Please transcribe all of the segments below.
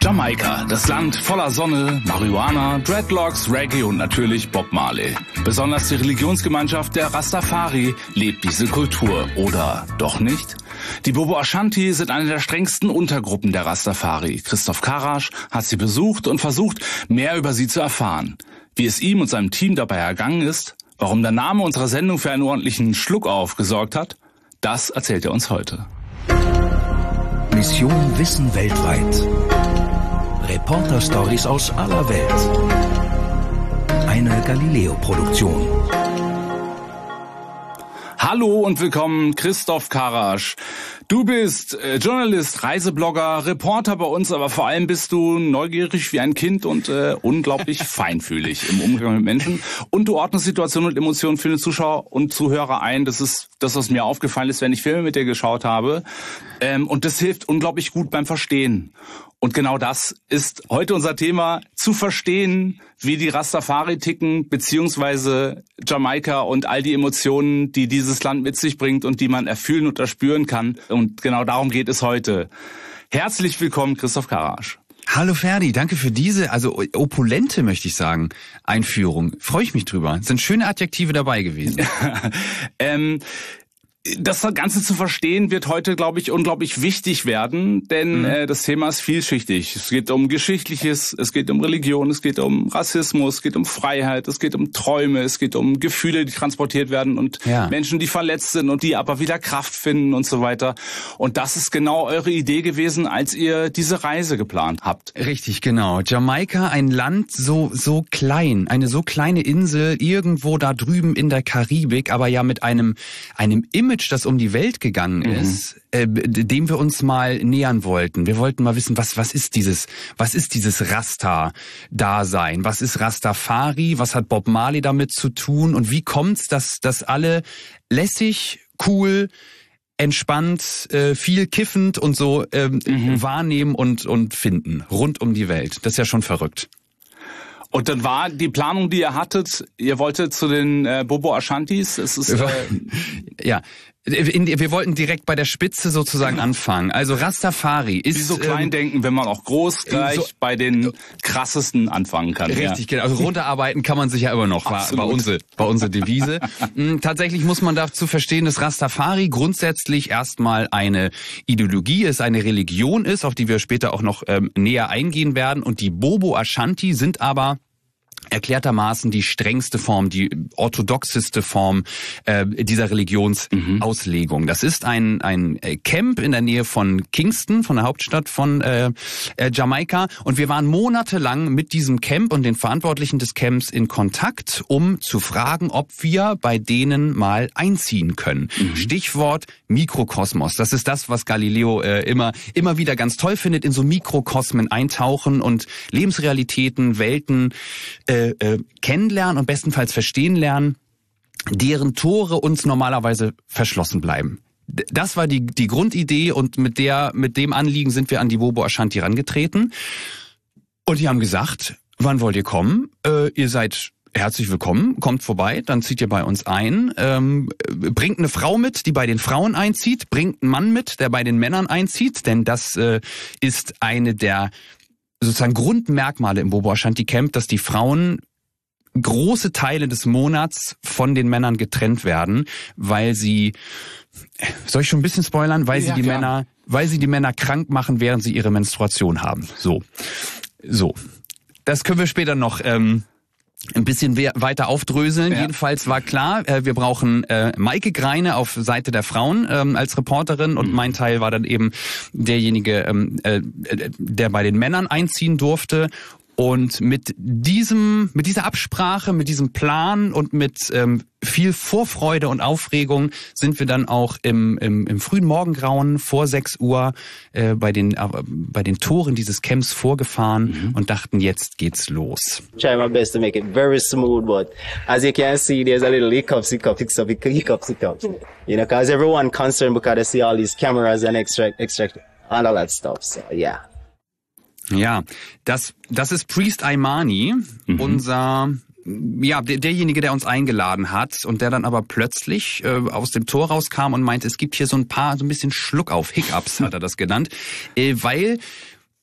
Jamaika, das Land voller Sonne, Marihuana, Dreadlocks, Reggae und natürlich Bob Marley. Besonders die Religionsgemeinschaft der Rastafari lebt diese Kultur. Oder doch nicht? Die Bobo Ashanti sind eine der strengsten Untergruppen der Rastafari. Christoph Karasch hat sie besucht und versucht, mehr über sie zu erfahren. Wie es ihm und seinem Team dabei ergangen ist, warum der Name unserer Sendung für einen ordentlichen Schluckauf gesorgt hat, das erzählt er uns heute. Mission Wissen weltweit. Reporter-Stories aus aller Welt. Eine Galileo-Produktion. Hallo und willkommen, Christoph Karasch. Du bist Journalist, Reiseblogger, Reporter bei uns, aber vor allem bist du neugierig wie ein Kind und unglaublich feinfühlig im Umgang mit Menschen. Und du ordnest Situationen und Emotionen für den Zuschauer und Zuhörer ein. Das ist das, was mir aufgefallen ist, wenn ich Filme mit dir geschaut habe. Und das hilft unglaublich gut beim Verstehen. Und genau das ist heute unser Thema, zu verstehen, wie die Rastafari ticken, beziehungsweise Jamaika und all die Emotionen, die dieses Land mit sich bringt und die man erfühlen und erspüren kann. Und genau darum geht es heute. Herzlich willkommen, Christoph Karasch. Hallo Ferdi, danke für diese, also opulente, möchte ich sagen, Einführung. Freue ich mich drüber. Es sind schöne Adjektive dabei gewesen. Das Ganze zu verstehen wird heute, glaube ich, unglaublich wichtig werden, denn das Thema ist vielschichtig. Es geht um Geschichtliches, es geht um Religion, es geht um Rassismus, es geht um Freiheit, es geht um Träume, es geht um Gefühle, die transportiert werden und Menschen, die verletzt sind und die aber wieder Kraft finden und so weiter. Und das ist genau eure Idee gewesen, als ihr diese Reise geplant habt. Richtig, genau. Jamaika, ein Land so klein, eine so kleine Insel irgendwo da drüben in der Karibik, aber ja mit einem Image, das um die Welt gegangen ist, dem wir uns mal nähern wollten. Wir wollten mal wissen, was ist dieses Rasta-Dasein? Was ist Rastafari? Was hat Bob Marley damit zu tun? Und wie kommt's, dass alle lässig, cool, entspannt, viel kiffend und so wahrnehmen und finden rund um die Welt? Das ist ja schon verrückt. Und dann war die Planung, die ihr hattet, ihr wolltet zu den Bobo Ashantis. Es ist ja. Wir wollten direkt bei der Spitze sozusagen anfangen. Also Rastafari ist... Wie so klein denken, wenn man auch groß gleich bei den krassesten anfangen kann. Richtig, genau. Also runterarbeiten kann man sich ja immer noch, war unsere Devise. Tatsächlich muss man dazu verstehen, dass Rastafari grundsätzlich erstmal eine Ideologie ist, eine Religion ist, auf die wir später auch noch näher eingehen werden. Und die Bobo Ashanti sind aber erklärtermaßen die strengste Form, die orthodoxeste Form dieser Religionsauslegung. Das ist ein Camp in der Nähe von Kingston, von der Hauptstadt von Jamaika. Und wir waren monatelang mit diesem Camp und den Verantwortlichen des Camps in Kontakt, um zu fragen, ob wir bei denen mal einziehen können. Stichwort Mikrokosmos. Das ist das, was Galileo immer wieder ganz toll findet, in so Mikrokosmen eintauchen und Lebensrealitäten, Welten kennenlernen und bestenfalls verstehen lernen, deren Tore uns normalerweise verschlossen bleiben. Das war die Grundidee und mit dem Anliegen sind wir an die Bobo Ashanti herangetreten. Und die haben gesagt, wann wollt ihr kommen? Ihr seid herzlich willkommen, kommt vorbei, dann zieht ihr bei uns ein, bringt eine Frau mit, die bei den Frauen einzieht, bringt einen Mann mit, der bei den Männern einzieht, denn das ist eine der sozusagen Grundmerkmale im Bobo Ashanti Camp, dass die Frauen große Teile des Monats von den Männern getrennt werden, weil sie, soll ich schon ein bisschen spoilern, weil sie die Männer krank machen, während sie ihre Menstruation haben. So. Das können wir später noch ein bisschen weiter aufdröseln. Ja. Jedenfalls war klar, wir brauchen Maike Greine auf Seite der Frauen als Reporterin und mein Teil war dann eben derjenige, der bei den Männern einziehen durfte. Und mit dieser Absprache, mit diesem Plan und mit viel Vorfreude und Aufregung sind wir dann auch im frühen Morgengrauen vor 6 Uhr bei den Toren dieses Camps vorgefahren und dachten, jetzt geht's los. Try my best to make it very smooth, but as you can see, there's a little hiccups. You know, because everyone concerned because they see all these cameras and extra and all that stuff. So yeah. Ja, das ist Priest Imani, unser derjenige, der uns eingeladen hat und der dann aber plötzlich aus dem Tor rauskam und meinte, es gibt hier so ein bisschen Schluckauf, Hiccups hat er das genannt, weil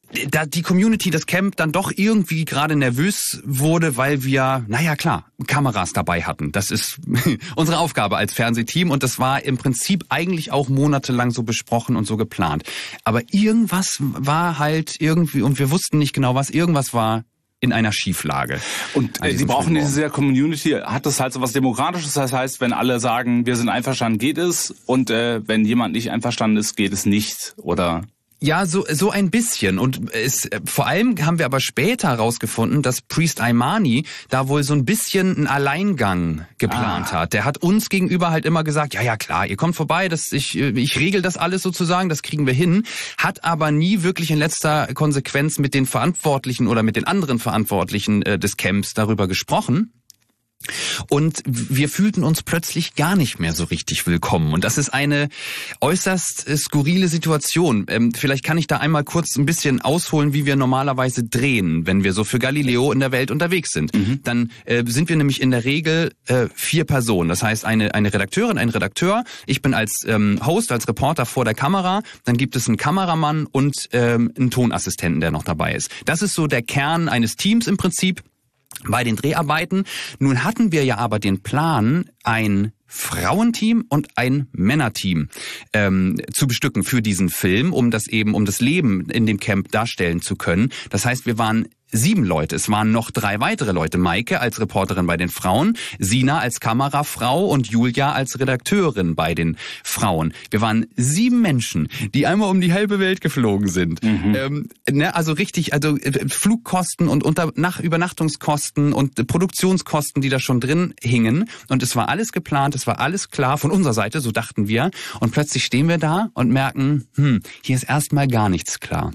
da die Community, das Camp dann doch irgendwie gerade nervös wurde, weil wir, naja klar, Kameras dabei hatten. Das ist unsere Aufgabe als Fernsehteam und das war im Prinzip eigentlich auch monatelang so besprochen und so geplant. Aber irgendwas war halt irgendwie, und wir wussten nicht genau was, irgendwas war in einer Schieflage. Und die brauchen diese Community, hat das halt so was Demokratisches, das heißt, wenn alle sagen, wir sind einverstanden, geht es, und wenn jemand nicht einverstanden ist, geht es nicht, oder? Ja, so ein bisschen. Und vor allem haben wir aber später herausgefunden, dass Priest Aimani da wohl so ein bisschen einen Alleingang geplant hat. Der hat uns gegenüber halt immer gesagt, ja klar, ihr kommt vorbei, ich regel das alles sozusagen, das kriegen wir hin. Hat aber nie wirklich in letzter Konsequenz mit den Verantwortlichen oder mit den anderen Verantwortlichen des Camps darüber gesprochen. Und wir fühlten uns plötzlich gar nicht mehr so richtig willkommen. Und das ist eine äußerst skurrile Situation. Vielleicht kann ich da einmal kurz ein bisschen ausholen, wie wir normalerweise drehen, wenn wir so für Galileo in der Welt unterwegs sind. Dann sind wir nämlich in der Regel 4 Personen. Das heißt, eine Redakteurin, ein Redakteur. Ich bin als Host, als Reporter vor der Kamera. Dann gibt es einen Kameramann und einen Tonassistenten, der noch dabei ist. Das ist so der Kern eines Teams im Prinzip bei den Dreharbeiten. Nun hatten wir ja aber den Plan, ein Frauenteam und ein Männerteam zu bestücken für diesen Film, um das Leben in dem Camp darstellen zu können. Das heißt, wir waren 7 Leute. Es waren noch 3 weitere Leute. Maike als Reporterin bei den Frauen, Sina als Kamerafrau und Julia als Redakteurin bei den Frauen. Wir waren 7 Menschen, die einmal um die halbe Welt geflogen sind. Also richtig, Flugkosten und Übernachtungskosten und Produktionskosten, die da schon drin hingen. Und es war alles geplant, es war alles klar von unserer Seite, so dachten wir. Und plötzlich stehen wir da und merken, hier ist erstmal gar nichts klar.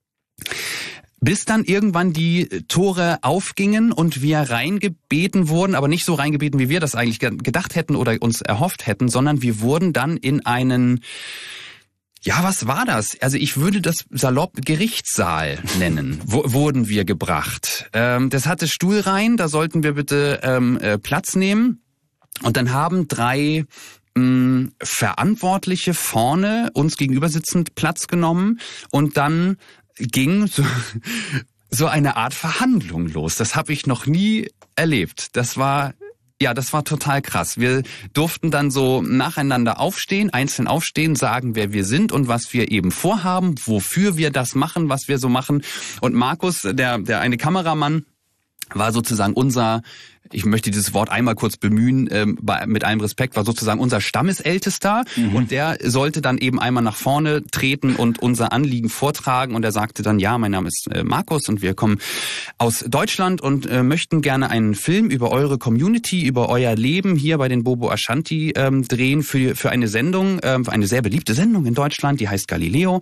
Bis dann irgendwann die Tore aufgingen und wir reingebeten wurden, aber nicht so reingebeten, wie wir das eigentlich gedacht hätten oder uns erhofft hätten, sondern wir wurden dann in einen, ja, was war das? Also ich würde das salopp Gerichtssaal nennen, wurden wir gebracht. Das hatte Stuhlreihen, da sollten wir bitte Platz nehmen. Und dann haben 3 Verantwortliche vorne uns gegenüber sitzend Platz genommen und dann ging so eine Art Verhandlung los. Das habe ich noch nie erlebt. Das war total krass. Wir durften dann so nacheinander aufstehen, einzeln aufstehen, sagen, wer wir sind und was wir eben vorhaben, wofür wir das machen, was wir so machen. Und Markus, der eine Kameramann, war sozusagen unser, ich möchte dieses Wort einmal kurz bemühen, mit allem Respekt, war sozusagen unser Stammesältester und der sollte dann eben einmal nach vorne treten und unser Anliegen vortragen und er sagte dann, ja, mein Name ist Markus und wir kommen aus Deutschland und möchten gerne einen Film über eure Community, über euer Leben hier bei den Bobo Ashanti drehen für eine Sendung, eine sehr beliebte Sendung in Deutschland, die heißt Galileo.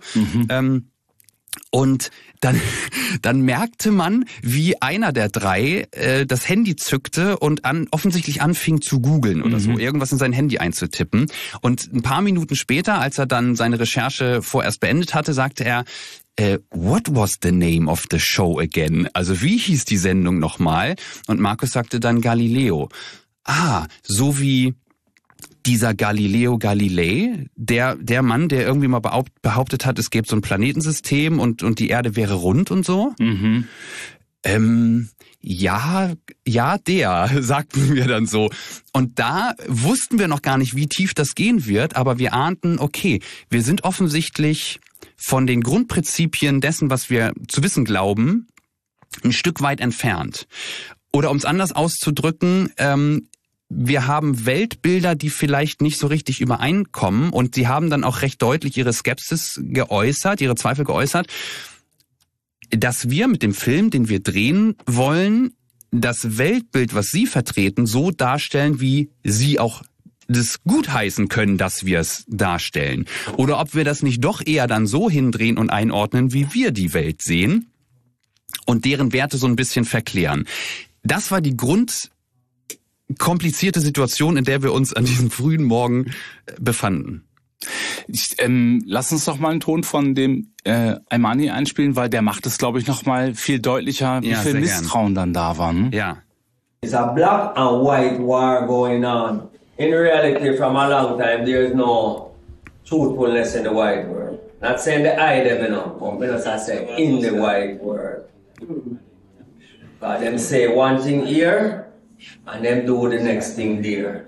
Und dann merkte man, wie einer der 3 das Handy zückte und offensichtlich anfing zu googeln oder so, irgendwas in sein Handy einzutippen. Und ein paar Minuten später, als er dann seine Recherche vorerst beendet hatte, sagte er, what was the name of the show again? Also wie hieß die Sendung nochmal? Und Markus sagte dann Galileo. So wie dieser Galileo Galilei, der Mann, der irgendwie mal behauptet hat, es gäbe so ein Planetensystem und die Erde wäre rund und so. Ja, der, sagten wir dann so. Und da wussten wir noch gar nicht, wie tief das gehen wird, aber wir ahnten, okay, wir sind offensichtlich von den Grundprinzipien dessen, was wir zu wissen glauben, ein Stück weit entfernt. Oder um es anders auszudrücken, wir haben Weltbilder, die vielleicht nicht so richtig übereinkommen und sie haben dann auch recht deutlich ihre Skepsis geäußert, ihre Zweifel geäußert, dass wir mit dem Film, den wir drehen wollen, das Weltbild, was sie vertreten, so darstellen, wie sie auch das gutheißen können, dass wir es darstellen. Oder ob wir das nicht doch eher dann so hindrehen und einordnen, wie wir die Welt sehen und deren Werte so ein bisschen verklären. Das war die komplizierte Situation, in der wir uns an diesem frühen Morgen befanden. Lass uns doch mal einen Ton von dem Aimani einspielen, weil der macht es, glaube ich, noch mal viel deutlicher, wie viel Misstrauen dann da war. Ne? Ja. It's a black and white war going on. In reality, from a long time, there is no truthfulness in the white world. Not saying the eye them, but we just say in the white world. But them say one thing here, and them do the next thing there.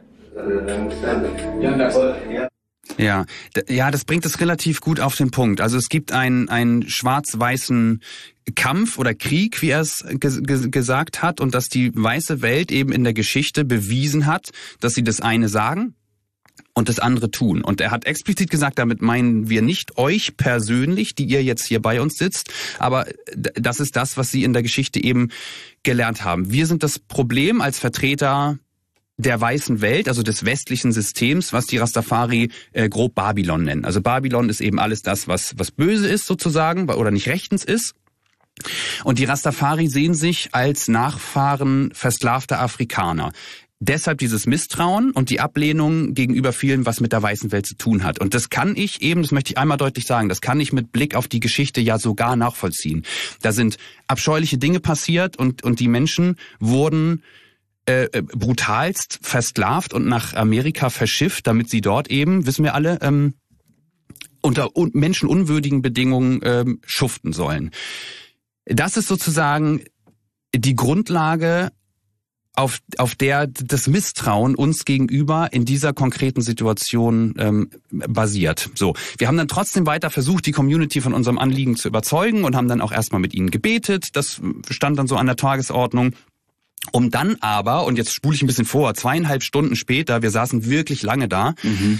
Ja, das bringt es relativ gut auf den Punkt. Also es gibt einen schwarz-weißen Kampf oder Krieg, wie er es gesagt hat, und dass die weiße Welt eben in der Geschichte bewiesen hat, dass sie das eine sagen und das andere tun. Und er hat explizit gesagt, damit meinen wir nicht euch persönlich, die ihr jetzt hier bei uns sitzt, aber das ist das, was sie in der Geschichte eben gelernt haben. Wir sind das Problem als Vertreter der weißen Welt, also des westlichen Systems, was die Rastafari grob Babylon nennen. Also Babylon ist eben alles das, was böse ist sozusagen oder nicht rechtens ist. Und die Rastafari sehen sich als Nachfahren versklavter Afrikaner. Deshalb dieses Misstrauen und die Ablehnung gegenüber vielen, was mit der weißen Welt zu tun hat. Und das kann ich eben, das möchte ich einmal deutlich sagen, das kann ich mit Blick auf die Geschichte ja sogar nachvollziehen. Da sind abscheuliche Dinge passiert und die Menschen wurden brutalst versklavt und nach Amerika verschifft, damit sie dort eben, wissen wir alle, unter menschenunwürdigen Bedingungen schuften sollen. Das ist sozusagen die Grundlage, auf der das Misstrauen uns gegenüber in dieser konkreten Situation basiert. So, wir haben dann trotzdem weiter versucht, die Community von unserem Anliegen zu überzeugen und haben dann auch erstmal mit ihnen gebetet. Das stand dann so an der Tagesordnung. Um dann aber, und jetzt spule ich ein bisschen vor, 2,5 Stunden später, wir saßen wirklich lange da,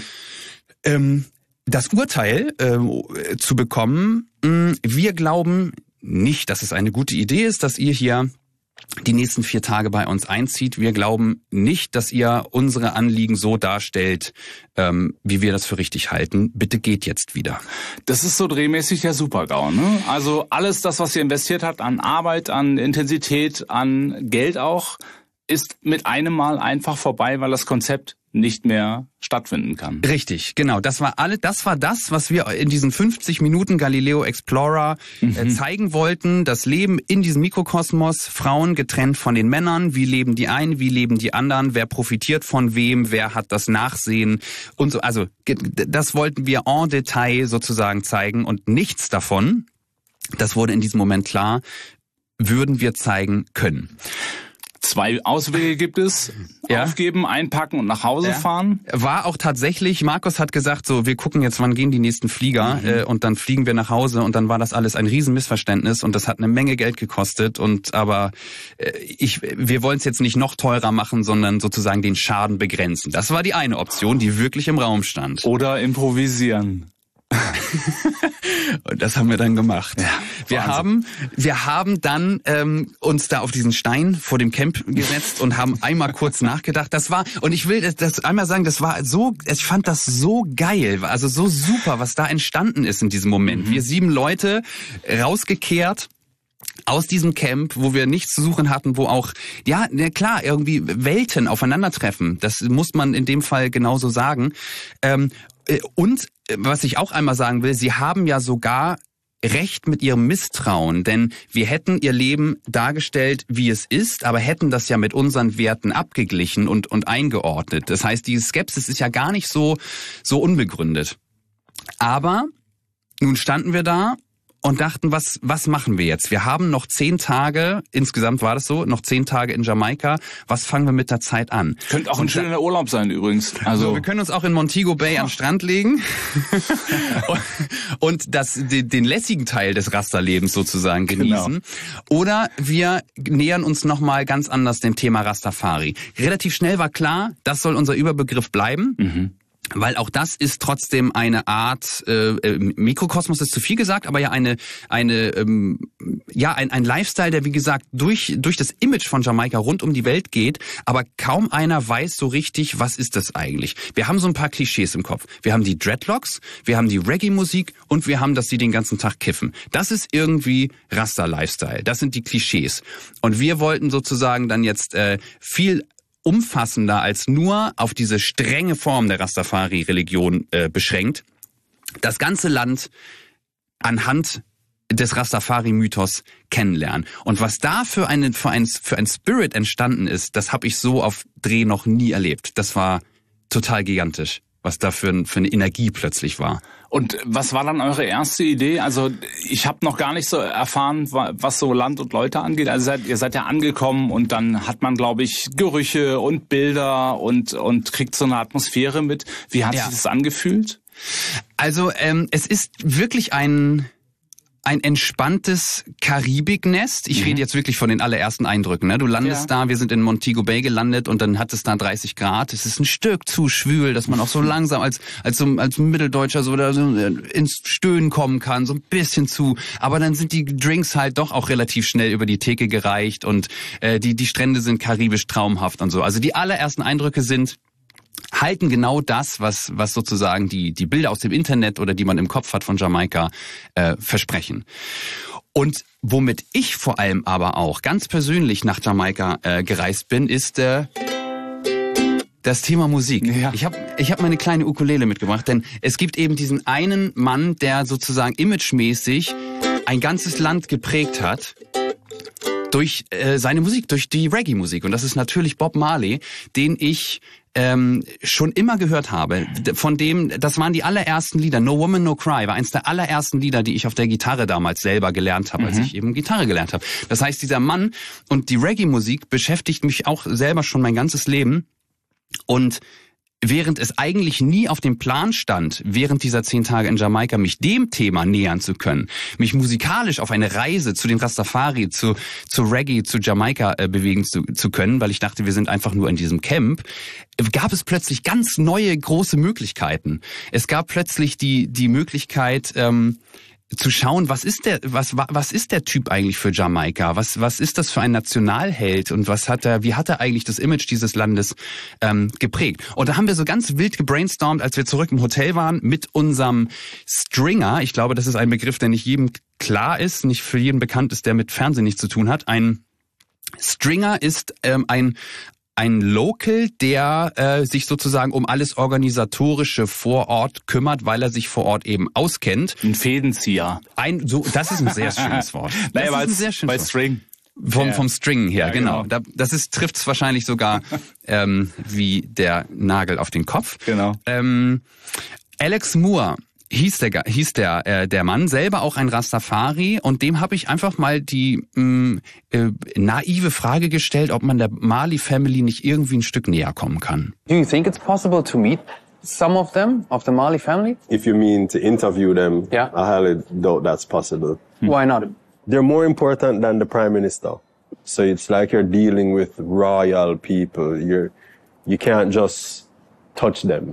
das Urteil zu bekommen, wir glauben nicht, dass es eine gute Idee ist, dass ihr hier die nächsten 4 Tage bei uns einzieht. Wir glauben nicht, dass ihr unsere Anliegen so darstellt, wie wir das für richtig halten. Bitte geht jetzt wieder. Das ist so drehmäßig der Super-GAU, ne? Also alles das, was ihr investiert habt an Arbeit, an Intensität, an Geld auch, ist mit einem Mal einfach vorbei, weil das Konzept nicht mehr stattfinden kann. Richtig, genau. Das war das, was wir in diesen 50 Minuten Galileo Explorer zeigen wollten. Das Leben in diesem Mikrokosmos, Frauen getrennt von den Männern. Wie leben die einen, wie leben die anderen? Wer profitiert von wem? Wer hat das Nachsehen? Und so, also das wollten wir en Detail sozusagen zeigen und nichts davon, das wurde in diesem Moment klar, würden wir zeigen können. 2 Auswege gibt es. Ja. Aufgeben, einpacken und nach Hause fahren. War auch tatsächlich, Markus hat gesagt, so, wir gucken jetzt, wann gehen die nächsten Flieger und dann fliegen wir nach Hause und dann war das alles ein Riesenmissverständnis und das hat eine Menge Geld gekostet aber wir wollen es jetzt nicht noch teurer machen, sondern sozusagen den Schaden begrenzen. Das war die eine Option, die wirklich im Raum stand. Oder improvisieren. Und das haben wir dann gemacht. Ja, wir haben dann uns da auf diesen Stein vor dem Camp gesetzt und haben einmal kurz nachgedacht. Das war, und ich will das einmal sagen, das war so, ich fand das so geil, also so super, was da entstanden ist in diesem Moment. Wir 7 Leute rausgekehrt aus diesem Camp, wo wir nichts zu suchen hatten, wo auch, ja, klar, irgendwie Welten aufeinandertreffen. Das muss man in dem Fall genauso sagen. Und was ich auch einmal sagen will, sie haben ja sogar recht mit ihrem Misstrauen, denn wir hätten ihr Leben dargestellt, wie es ist, aber hätten das ja mit unseren Werten abgeglichen und eingeordnet. Das heißt, die Skepsis ist ja gar nicht so unbegründet. Aber nun standen wir da und dachten, was machen wir jetzt? Wir haben noch 10 Tage, insgesamt war das so, noch 10 Tage in Jamaika. Was fangen wir mit der Zeit an? Könnte auch ein schöner Urlaub sein übrigens. Also wir können uns auch in Montego Bay am Strand legen und den lässigen Teil des Rasterlebens sozusagen genießen. Genau. Oder wir nähern uns nochmal ganz anders dem Thema Rastafari. Relativ schnell war klar, das soll unser Überbegriff bleiben. Weil auch das ist trotzdem eine Art Mikrokosmos ist zu viel gesagt, aber ja ein Lifestyle, der wie gesagt durch das Image von Jamaika rund um die Welt geht, aber kaum einer weiß so richtig, was ist das eigentlich. Wir haben so ein paar Klischees im Kopf. Wir haben die Dreadlocks, wir haben die Reggae-Musik und wir haben, dass sie den ganzen Tag kiffen. Das ist irgendwie Rasta-Lifestyle. Das sind die Klischees. Und wir wollten sozusagen dann jetzt viel umfassender als nur auf diese strenge Form der Rastafari-Religion beschränkt, das ganze Land anhand des Rastafari-Mythos kennenlernen. Und was da für ein Spirit entstanden ist, das habe ich so auf Dreh noch nie erlebt. Das war total gigantisch, was da für eine Energie plötzlich war. Und was war dann eure erste Idee? Also ich habe noch gar nicht so erfahren, was so Land und Leute angeht. Also ihr seid ja angekommen und dann hat man, glaube ich, Gerüche und Bilder und kriegt so eine Atmosphäre mit. Wie hat sich das angefühlt? Also es ist wirklich ein entspanntes Karibiknest. Ich rede jetzt wirklich von den allerersten Eindrücken. Ne? Du landest da, wir sind in Montego Bay gelandet und dann hat es da 30 Grad. Es ist ein Stück zu schwül, dass man auch so langsam als Mitteldeutscher so ins Stöhnen kommen kann, so ein bisschen zu. Aber dann sind die Drinks halt doch auch relativ schnell über die Theke gereicht und die Strände sind karibisch traumhaft und so. Also die allerersten Eindrücke halten genau das, was sozusagen die Bilder aus dem Internet oder die man im Kopf hat von Jamaika versprechen. Und womit ich vor allem aber auch ganz persönlich nach Jamaika gereist bin, ist das Thema Musik. Ja. Ich hab meine kleine Ukulele mitgebracht, denn es gibt eben diesen einen Mann, der sozusagen imagemäßig ein ganzes Land geprägt hat durch seine Musik, durch die Reggae-Musik. Und das ist natürlich Bob Marley, den ich schon immer gehört habe. Von dem, das waren die allerersten Lieder. No Woman, No Cry war eins der allerersten Lieder, die ich auf der Gitarre damals selber gelernt habe, als ich eben Gitarre gelernt habe. Das heißt, dieser Mann und die Reggae-Musik beschäftigt mich auch selber schon mein ganzes Leben. Und während es eigentlich nie auf dem Plan stand, während dieser 10 Tage in Jamaika mich dem Thema nähern zu können, mich musikalisch auf eine Reise zu den Rastafari, zu Reggae, zu Jamaika bewegen zu können, weil ich dachte, wir sind einfach nur in diesem Camp, gab es plötzlich ganz neue, große Möglichkeiten. Es gab plötzlich die Möglichkeit, zu schauen, was ist der Typ eigentlich für Jamaika? Was ist das für ein Nationalheld und wie hat er eigentlich das Image dieses Landes geprägt? Und da haben wir so ganz wild gebrainstormt, als wir zurück im Hotel waren mit unserem Stringer. Ich glaube, das ist ein Begriff, der nicht jedem klar ist, nicht für jeden bekannt ist, der mit Fernsehen nichts zu tun hat. Ein Stringer ist ein Local, der sich sozusagen um alles Organisatorische vor Ort kümmert, weil er sich vor Ort eben auskennt. Ein Fädenzieher. Das ist ein sehr schönes Wort. Naja, bei String. Vom String her, ja, genau. Das trifft es wahrscheinlich sogar wie der Nagel auf den Kopf. Genau. Alex Moore hieß der Mann, selber auch ein Rastafari, und dem habe ich einfach mal die naive Frage gestellt, ob man der Marley Family nicht irgendwie ein Stück näher kommen kann. Do you think it's possible to meet some of them, of the Marley family? If you mean to interview them, yeah. I highly doubt that's possible. Why not? They're more important than the Prime Minister. So it's like you're dealing with royal people. You can't just touch them.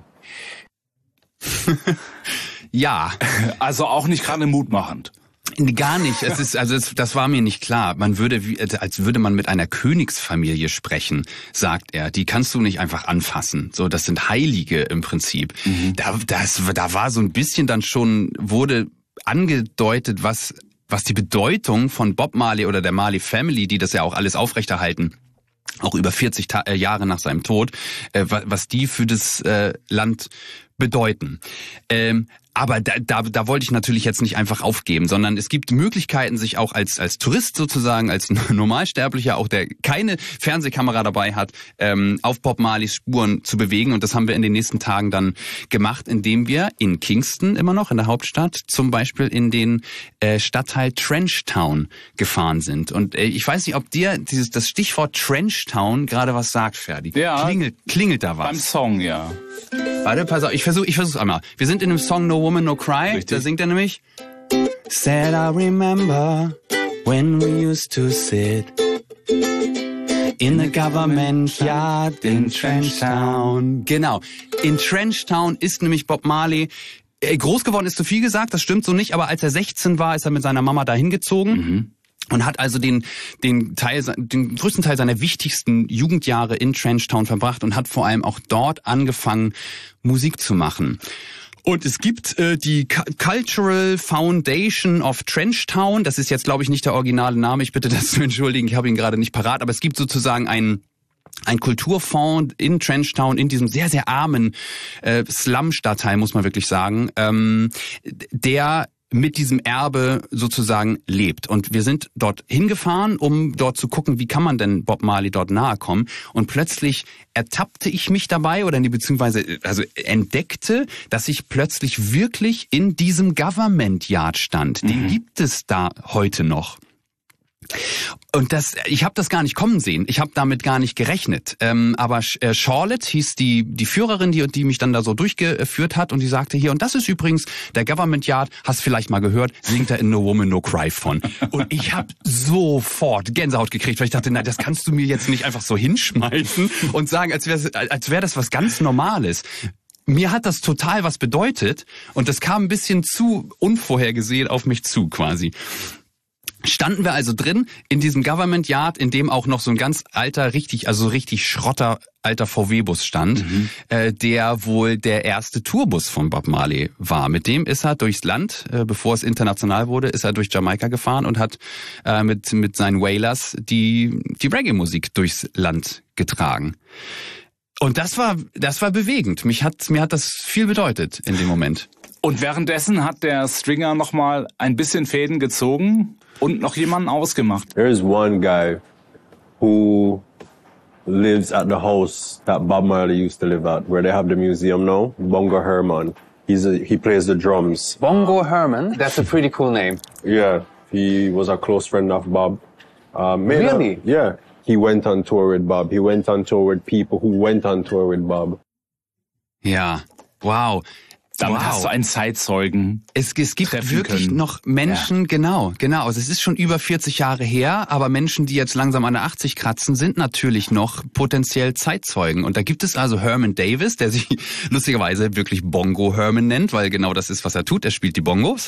Ja, also auch nicht gerade mutmachend. Gar nicht. Das war mir nicht klar. Als würde man mit einer Königsfamilie sprechen, sagt er. Die kannst du nicht einfach anfassen. So, das sind Heilige im Prinzip. Da war so ein bisschen dann schon, wurde angedeutet, was die Bedeutung von Bob Marley oder der Marley Family, die das ja auch alles aufrechterhalten, auch über 40 Jahre nach seinem Tod, was die für das Land bedeuten. Aber da wollte ich natürlich jetzt nicht einfach aufgeben, sondern es gibt Möglichkeiten, sich auch als Tourist sozusagen, als Normalsterblicher, auch der keine Fernsehkamera dabei hat, auf Bob Marleys Spuren zu bewegen. Und das haben wir in den nächsten Tagen dann gemacht, indem wir in Kingston, immer noch in der Hauptstadt, zum Beispiel in den Stadtteil Trenchtown gefahren sind. Und ich weiß nicht, ob dir das Stichwort Trenchtown gerade was sagt, Ferdi. Ja. Klingelt da was? Beim Song, ja. Warte, pass auf, ich versuch's einmal. Wir sind in dem Song No Woman, No Cry. Richtig. Da singt er nämlich: Said I remember when we used to sit in the government yard in Trenchtown. Genau. In Trenchtown ist nämlich Bob Marley groß geworden, ist zu viel gesagt, das stimmt so nicht, aber als er 16 war, ist er mit seiner Mama dahin gezogen. Und hat also den größten Teil seiner wichtigsten Jugendjahre in Trenchtown verbracht und hat vor allem auch dort angefangen, Musik zu machen. Und es gibt die Cultural Foundation of Trenchtown. Das ist jetzt, glaube ich, nicht der originale Name. Ich bitte das zu entschuldigen. Ich habe ihn gerade nicht parat. Aber es gibt sozusagen ein Kulturfonds in Trenchtown, in diesem sehr, sehr armen Slum-Stadtteil, muss man wirklich sagen, der mit diesem Erbe sozusagen lebt. Und wir sind dort hingefahren, um dort zu gucken, wie kann man denn Bob Marley dort nahe kommen. Und plötzlich ertappte ich mich dabei beziehungsweise entdeckte, dass ich plötzlich wirklich in diesem Government Yard stand. Den gibt es da heute noch. Und ich habe das gar nicht kommen sehen. Ich habe damit gar nicht gerechnet. Aber Charlotte hieß die Führerin, die mich dann da so durchgeführt hat, und die sagte hier, und das ist übrigens der Government Yard, hast vielleicht mal gehört, singt da in No Woman No Cry von. Und ich habe sofort Gänsehaut gekriegt, weil ich dachte, na, das kannst du mir jetzt nicht einfach so hinschmeißen und sagen, als wäre das was ganz Normales. Mir hat das total was bedeutet, und das kam ein bisschen zu unvorhergesehen auf mich zu quasi. Standen wir also drin in diesem Government Yard, in dem auch noch so ein ganz alter, richtig Schrotter alter VW-Bus stand, der wohl der erste Tourbus von Bob Marley war. Mit dem ist er durchs Land, bevor es international wurde, ist er durch Jamaika gefahren und hat mit seinen Wailers die Reggae-Musik durchs Land getragen. Und das war bewegend. Mir hat das viel bedeutet in dem Moment. Und währenddessen hat der Stringer noch mal ein bisschen Fäden gezogen und noch jemanden ausgemacht. There's one guy who lives at the house that Bob Marley used to live at, where they have the museum now, Bongo Herman. He plays the drums. Bongo Herman? That's a pretty cool name. Yeah, he was a close friend of Bob. Really? Yeah. He went on tour with Bob. He went on tour with people who went on tour with Bob. Ja, wow. Damit hast du einen Zeitzeugen. Es gibt wirklich noch Menschen, ja. Genau. Also es ist schon über 40 Jahre her, aber Menschen, die jetzt langsam an der 80 kratzen, sind natürlich noch potenziell Zeitzeugen. Und da gibt es also Herman Davis, der sich lustigerweise wirklich Bongo Herman nennt, weil genau das ist, was er tut. Er spielt die Bongos.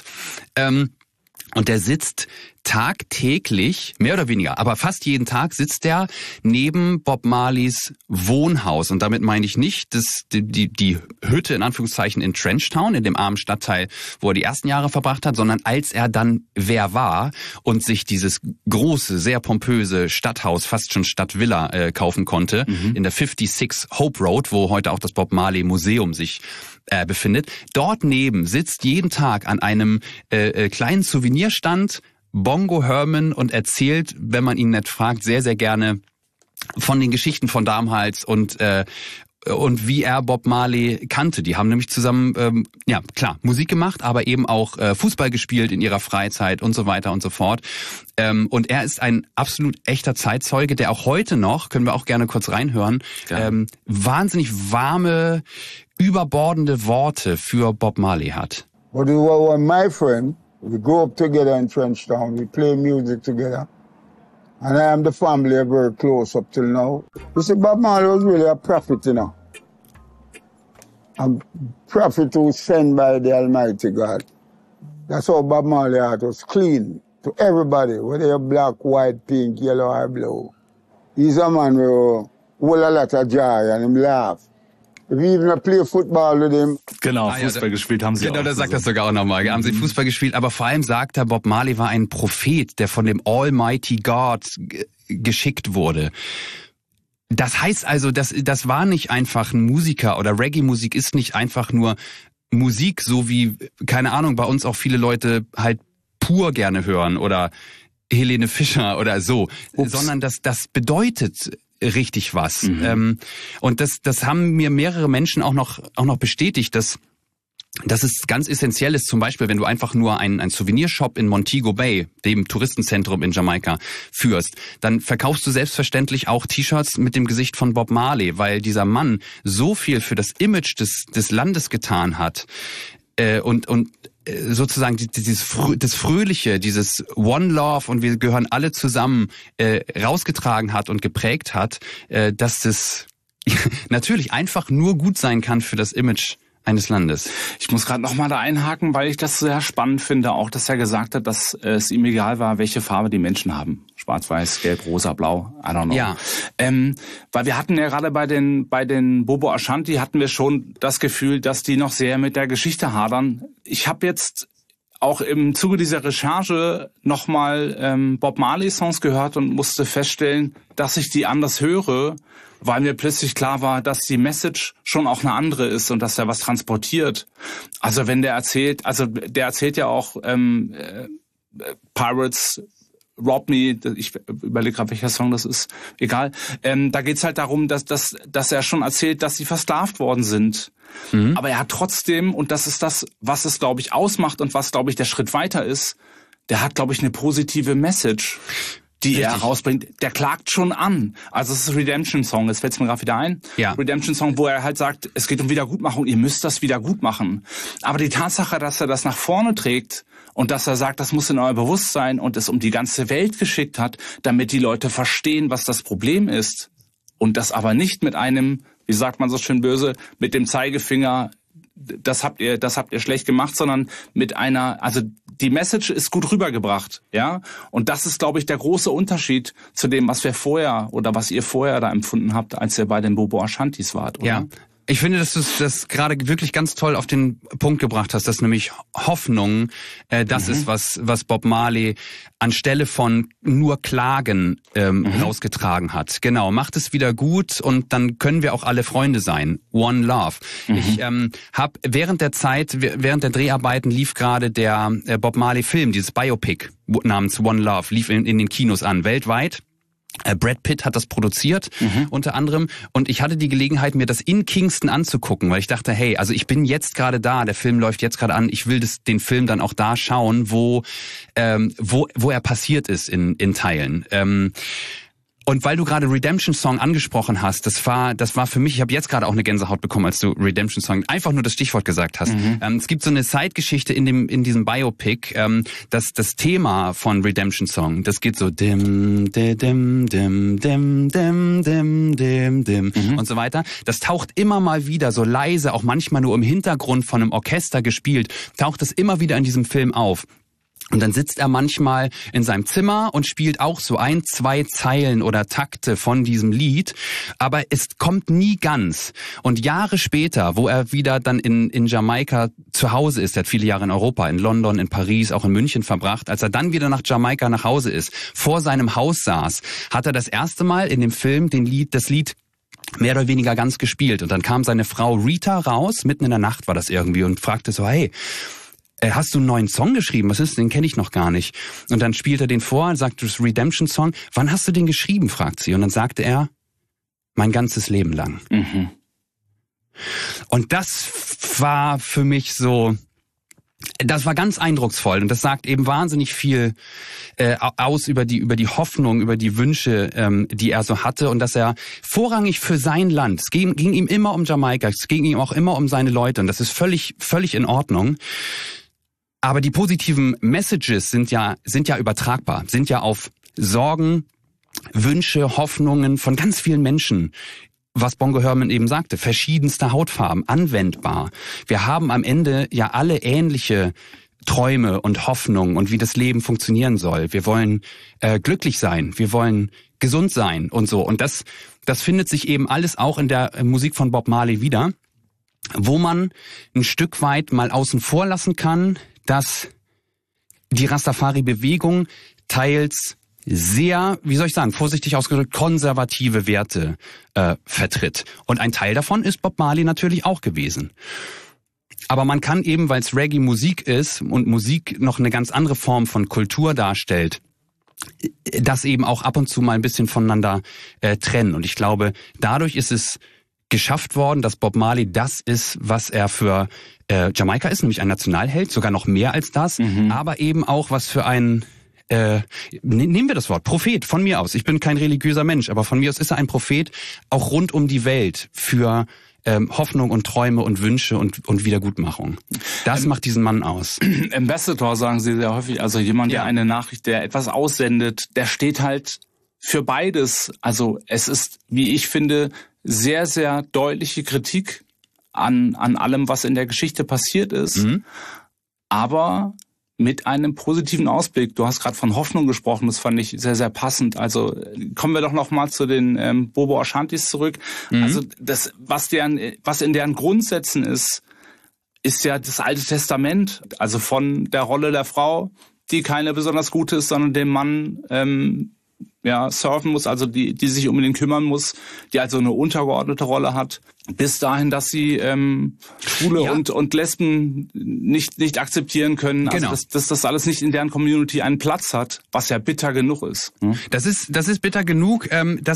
Und der sitzt tagtäglich, mehr oder weniger, aber fast jeden Tag sitzt der neben Bob Marleys Wohnhaus. Und damit meine ich nicht die Hütte in Anführungszeichen in Trenchtown, in dem armen Stadtteil, wo er die ersten Jahre verbracht hat, sondern als er dann wer war und sich dieses große, sehr pompöse Stadthaus, fast schon Stadtvilla kaufen konnte, in der 56 Hope Road, wo heute auch das Bob Marley Museum sich befindet. Dort neben sitzt jeden Tag an einem kleinen Souvenirstand Bongo Herman und erzählt, wenn man ihn nicht fragt, sehr, sehr gerne von den Geschichten von damals und wie er Bob Marley kannte. Die haben nämlich zusammen, Musik gemacht, aber eben auch Fußball gespielt in ihrer Freizeit und so weiter und so fort. Und er ist ein absolut echter Zeitzeuge, der auch heute noch, können wir auch gerne kurz reinhören, wahnsinnig warme, überbordende Worte für Bob Marley hat. But you were my friend. We grew up together in Trenchtown. We play music together. And I am the family very close up till now. You see, Bob Marley was really a prophet, you know. A prophet who was sent by the Almighty God. That's how Bob Marley heart was clean to everybody, whether you're black, white, pink, yellow or blue. He's a man who hold a lot of joy and him laugh. If you even play football with him. Genau, Fußball gespielt haben sie auch. Genau, der sagt das sogar auch nochmal. Haben sie Fußball gespielt, aber vor allem sagt er, Bob Marley war ein Prophet, der von dem Almighty God geschickt wurde. Das heißt also, das war nicht einfach ein Musiker, oder Reggae-Musik ist nicht einfach nur Musik, so wie, keine Ahnung, bei uns auch viele Leute halt pur gerne hören oder Helene Fischer oder so, sondern das bedeutet richtig was. Und das haben mir mehrere Menschen auch noch bestätigt, dass es ganz essentiell ist, zum Beispiel, wenn du einfach nur einen Souvenirshop in Montego Bay, dem Touristenzentrum in Jamaika, führst, dann verkaufst du selbstverständlich auch T-Shirts mit dem Gesicht von Bob Marley, weil dieser Mann so viel für das Image des Landes getan hat und sozusagen das Fröhliche, dieses One Love und wir gehören alle zusammen rausgetragen hat und geprägt hat, dass das natürlich einfach nur gut sein kann für das Image eines Landes. Ich muss gerade noch mal da einhaken, weil ich das sehr spannend finde, auch dass er gesagt hat, dass es ihm egal war, welche Farbe die Menschen haben. Schwarz, weiß, gelb, rosa, blau, I don't know. Ja. Weil wir hatten ja gerade bei den Bobo Ashanti hatten wir schon das Gefühl, dass die noch sehr mit der Geschichte hadern. Ich habe jetzt auch im Zuge dieser Recherche nochmal Bob Marley Songs gehört und musste feststellen, dass ich die anders höre, weil mir plötzlich klar war, dass die Message schon auch eine andere ist und dass er was transportiert. Also wenn der erzählt ja auch Pirates Rob Me, ich überlege gerade, welcher Song das ist, egal. Da geht's halt darum, dass er schon erzählt, dass sie versklavt worden sind. Aber er hat trotzdem, und das ist das, was es, glaube ich, ausmacht und was, glaube ich, der Schritt weiter ist, der hat, glaube ich, eine positive Message, die er rausbringt. Der klagt schon an. Also es ist ein Redemption-Song, das fällt mir gerade wieder ein. Ja. Redemption-Song, wo er halt sagt, es geht um Wiedergutmachung, ihr müsst das wieder gut machen. Aber die Tatsache, dass er das nach vorne trägt, und dass er sagt, das muss in euer Bewusstsein und es um die ganze Welt geschickt hat, damit die Leute verstehen, was das Problem ist. Und das aber nicht mit einem, wie sagt man so schön böse, mit dem Zeigefinger, das habt ihr schlecht gemacht, sondern mit einer, also die Message ist gut rübergebracht, ja. Und das ist, glaube ich, der große Unterschied zu dem, was wir vorher oder was ihr vorher da empfunden habt, als ihr bei den Bobo Ashantis wart, oder? Ja. Ich finde, dass du das gerade wirklich ganz toll auf den Punkt gebracht hast, dass nämlich Hoffnung das ist, was Bob Marley anstelle von nur Klagen rausgetragen hat. Genau, macht es wieder gut und dann können wir auch alle Freunde sein. One Love. Ich habe während der Dreharbeiten lief gerade der Bob Marley Film, dieses Biopic namens One Love, lief in den Kinos an, weltweit. Brad Pitt hat das produziert, unter anderem. Und ich hatte die Gelegenheit, mir das in Kingston anzugucken, weil ich dachte, hey, also ich bin jetzt gerade da, der Film läuft jetzt gerade an, ich will den Film dann auch da schauen, wo er passiert ist in Teilen. Und weil du gerade Redemption Song angesprochen hast, das war für mich, ich habe jetzt gerade auch eine Gänsehaut bekommen, als du Redemption Song einfach nur das Stichwort gesagt hast. Es gibt so eine Zeitgeschichte in diesem Biopic, das Thema von Redemption Song, das geht so dim dim dim dim dim dim dim dim und so weiter. Das taucht immer mal wieder so leise, auch manchmal nur im Hintergrund von einem Orchester gespielt, taucht es immer wieder in diesem Film auf. Und dann sitzt er manchmal in seinem Zimmer und spielt auch so 1-2 Zeilen oder Takte von diesem Lied, aber es kommt nie ganz. Und Jahre später, wo er wieder dann in Jamaika zu Hause ist, er hat viele Jahre in Europa, in London, in Paris, auch in München verbracht, als er dann wieder nach Jamaika nach Hause ist, vor seinem Haus saß, hat er das erste Mal in dem Film das Lied mehr oder weniger ganz gespielt. Und dann kam seine Frau Rita raus, mitten in der Nacht war das irgendwie, und fragte so, hey, hast du einen neuen Song geschrieben? Was ist, den kenne ich noch gar nicht. Und dann spielt er den vor und sagt, das ist Redemption Song. Wann hast du den geschrieben, fragt sie. Und dann sagte er, mein ganzes Leben lang. Und das war für mich so, das war ganz eindrucksvoll. Und das sagt eben wahnsinnig viel aus über die Hoffnung, über die Wünsche, die er so hatte. Und dass er vorrangig für sein Land, es ging ihm immer um Jamaika, es ging ihm auch immer um seine Leute. Und das ist völlig in Ordnung. Aber die positiven Messages sind ja übertragbar, sind ja auf Sorgen, Wünsche, Hoffnungen von ganz vielen Menschen, was Bongo Herman eben sagte, verschiedenste Hautfarben, anwendbar. Wir haben am Ende ja alle ähnliche Träume und Hoffnungen und wie das Leben funktionieren soll. Wir wollen glücklich sein, wir wollen gesund sein und so. Und das findet sich eben alles auch in der Musik von Bob Marley wieder, wo man ein Stück weit mal außen vor lassen kann, dass die Rastafari-Bewegung teils sehr, wie soll ich sagen, vorsichtig ausgedrückt, konservative Werte vertritt. Und ein Teil davon ist Bob Marley natürlich auch gewesen. Aber man kann eben, weil es Reggae-Musik ist und Musik noch eine ganz andere Form von Kultur darstellt, das eben auch ab und zu mal ein bisschen voneinander trennen. Und ich glaube, dadurch ist es geschafft worden, dass Bob Marley das ist, was er für Jamaika ist, nämlich ein Nationalheld, sogar noch mehr als das, aber eben auch was für ein, nehmen wir das Wort, Prophet, von mir aus. Ich bin kein religiöser Mensch, aber von mir aus ist er ein Prophet, auch rund um die Welt für Hoffnung und Träume und Wünsche und Wiedergutmachung. Das macht diesen Mann aus. Ambassador sagen Sie sehr häufig, also jemand, der eine Nachricht, der etwas aussendet, der steht halt für beides. Also es ist, wie ich finde, sehr, sehr deutliche Kritik an allem, was in der Geschichte passiert ist, aber mit einem positiven Ausblick. Du hast gerade von Hoffnung gesprochen, das fand ich sehr, sehr passend. Also kommen wir doch noch mal zu den Bobo Ashantis zurück. Also das, was in deren Grundsätzen ist ist ja das Alte Testament, also von der Rolle der Frau, die keine besonders gute ist, sondern dem Mann surfen muss, also die sich um den kümmern muss, die also eine untergeordnete Rolle hat, bis dahin, dass sie Schwule und Lesben nicht akzeptieren können, genau. Also dass das alles nicht in deren Community einen Platz hat, was ja bitter genug ist. Das ist bitter genug,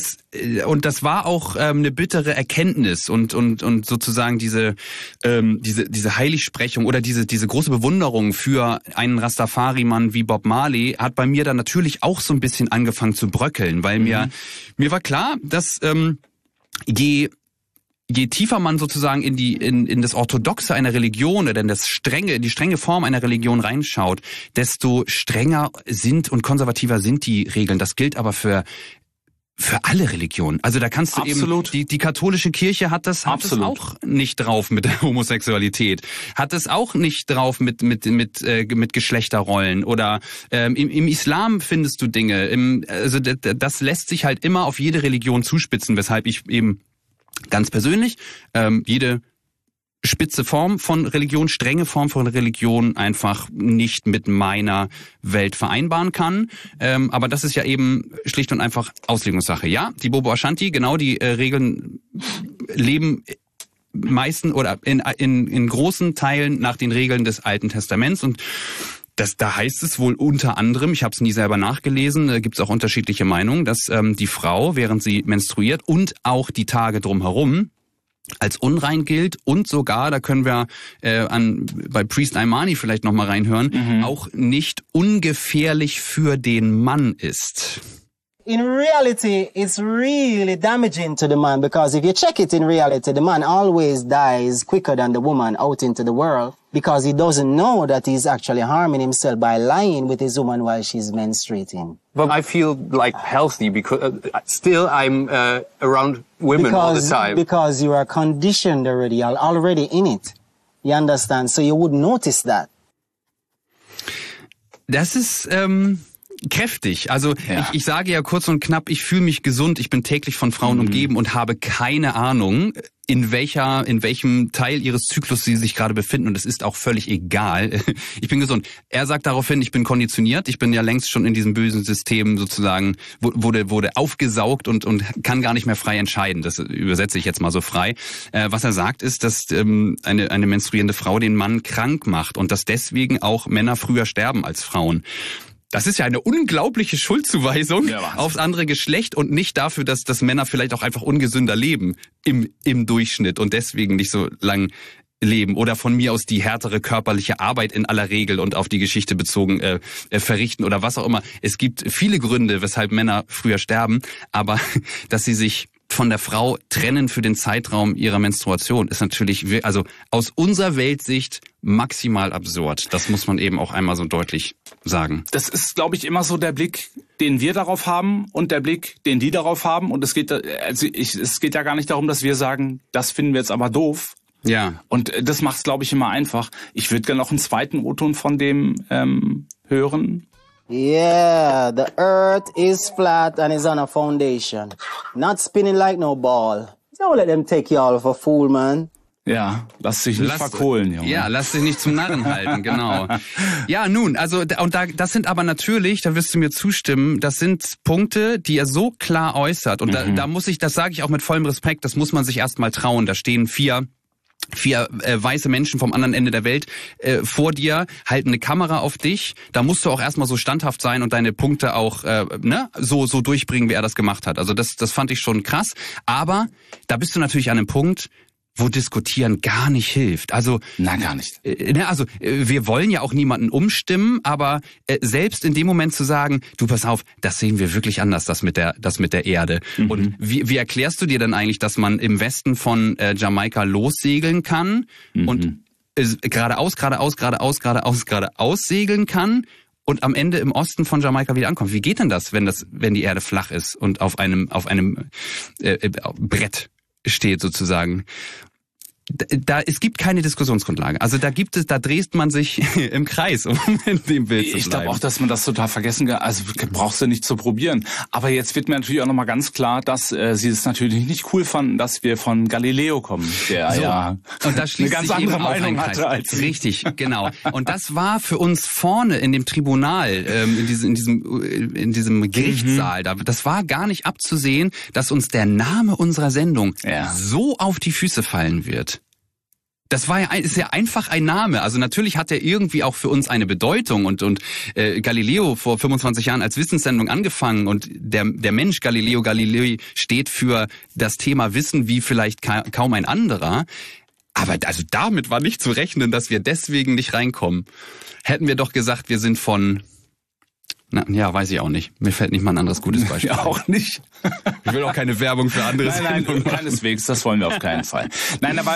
und das war auch eine bittere Erkenntnis und sozusagen diese Heiligsprechung oder diese große Bewunderung für einen Rastafari-Mann wie Bob Marley hat bei mir dann natürlich auch so ein bisschen angefangen zu bröckeln, weil mir war klar, dass je tiefer man sozusagen in das Orthodoxe einer Religion oder in die strenge Form einer Religion reinschaut, desto strenger sind und konservativer sind die Regeln. Das gilt aber für alle Religionen. Also da kannst du Absolut. eben, die katholische Kirche hat das auch nicht drauf mit der Homosexualität, hat es auch nicht drauf mit Geschlechterrollen oder im Islam findest du Dinge. Also das lässt sich halt immer auf jede Religion zuspitzen, weshalb ich eben ganz persönlich jede spitze Form von Religion, strenge Form von Religion einfach nicht mit meiner Welt vereinbaren kann. Aber das ist ja eben schlicht und einfach Auslegungssache. Ja, die Bobo Ashanti, genau, die Regeln leben meisten oder in großen Teilen nach den Regeln des Alten Testaments und da heißt es wohl unter anderem, ich habe es nie selber nachgelesen, da gibt es auch unterschiedliche Meinungen, dass die Frau, während sie menstruiert und auch die Tage drumherum, als unrein gilt und sogar, da können wir bei Priest Imani vielleicht nochmal reinhören, auch nicht ungefährlich für den Mann ist. In reality, it's really damaging to the man because if you check it in reality, the man always dies quicker than the woman out into the world because he doesn't know that he's actually harming himself by lying with his woman while she's menstruating. But I feel like healthy because still I'm around women all the time. Because you are conditioned already in it. You understand? So you would notice that. Das ist kräftig. Also ich sage ja kurz und knapp, ich fühle mich gesund, ich bin täglich von Frauen umgeben und habe keine Ahnung, in welchem Teil ihres Zyklus sie sich gerade befinden und es ist auch völlig egal. Ich bin gesund. Er sagt daraufhin, ich bin konditioniert, ich bin ja längst schon in diesem bösen System sozusagen, wurde aufgesaugt und kann gar nicht mehr frei entscheiden. Das übersetze ich jetzt mal so frei. Was er sagt ist, dass eine menstruierende Frau den Mann krank macht und dass deswegen auch Männer früher sterben als Frauen. Das ist ja eine unglaubliche Schuldzuweisung aufs andere Geschlecht und nicht dafür, dass Männer vielleicht auch einfach ungesünder leben im Durchschnitt und deswegen nicht so lang leben oder von mir aus die härtere körperliche Arbeit in aller Regel und auf die Geschichte bezogen verrichten oder was auch immer. Es gibt viele Gründe, weshalb Männer früher sterben, aber dass sie sich von der Frau trennen für den Zeitraum ihrer Menstruation ist natürlich, also aus unserer Weltsicht maximal absurd. Das muss man eben auch einmal so deutlich sagen. Das ist, glaube ich, immer so der Blick, den wir darauf haben und der Blick, den die darauf haben. Und es geht ja gar nicht darum, dass wir sagen, das finden wir jetzt aber doof. Ja. Und das macht's, glaube ich, immer einfach. Ich würde gerne noch einen zweiten O-Ton von dem hören. Yeah, the earth is flat and is on a foundation. Not spinning like no ball. Don't let them take you all for a fool, man. Ja, lass dich nicht verkohlen, Junge. Ja, lass dich nicht zum Narren halten, genau. Ja, nun, also das sind aber natürlich, da wirst du mir zustimmen, das sind Punkte, die er so klar äußert. Und da muss ich, das sage ich auch mit vollem Respekt, das muss man sich erst mal trauen. Da stehen vier weiße Menschen vom anderen Ende der Welt vor dir, halten eine Kamera auf dich. Da musst du auch erstmal so standhaft sein und deine Punkte auch so durchbringen, wie er das gemacht hat. Also das fand ich schon krass. Aber da bist du natürlich an einem Punkt, wo Diskutieren gar nicht hilft. Also nein, gar nicht. Wir wollen ja auch niemanden umstimmen, aber selbst in dem Moment zu sagen, du pass auf, das sehen wir wirklich anders, das mit der Erde. Und wie erklärst du dir denn eigentlich, dass man im Westen von Jamaika lossegeln kann und geradeaus segeln kann und am Ende im Osten von Jamaika wieder ankommt? Wie geht denn das, wenn die Erde flach ist und auf einem Brett steht sozusagen? es gibt keine Diskussionsgrundlage. Also da dreht man sich im Kreis, um in dem Bild zu bleiben. Ich glaube auch, dass man das total vergessen kann. Also brauchst du nicht zu probieren. Aber jetzt wird mir natürlich auch nochmal ganz klar, dass sie es natürlich nicht cool fanden, dass wir von Galileo kommen, der ja und da schließt eine ganz sich andere Meinung hatte als richtig, genau. Und das war für uns vorne in dem Tribunal, in diesem Gerichtssaal, das war gar nicht abzusehen, dass uns der Name unserer Sendung so auf die Füße fallen wird. Das ist ja einfach ein Name. Also natürlich hat er irgendwie auch für uns eine Bedeutung und Galileo vor 25 Jahren als Wissenssendung angefangen und der Mensch Galileo Galilei steht für das Thema Wissen wie vielleicht kaum ein anderer. Aber also damit war nicht zu rechnen, dass wir deswegen nicht reinkommen. Hätten wir doch gesagt, wir sind von... weiß ich auch nicht. Mir fällt nicht mal ein anderes gutes Beispiel. Ja, auch nicht. Ich will auch keine Werbung für andere Nein, keineswegs. Das wollen wir auf keinen Fall. Nein, aber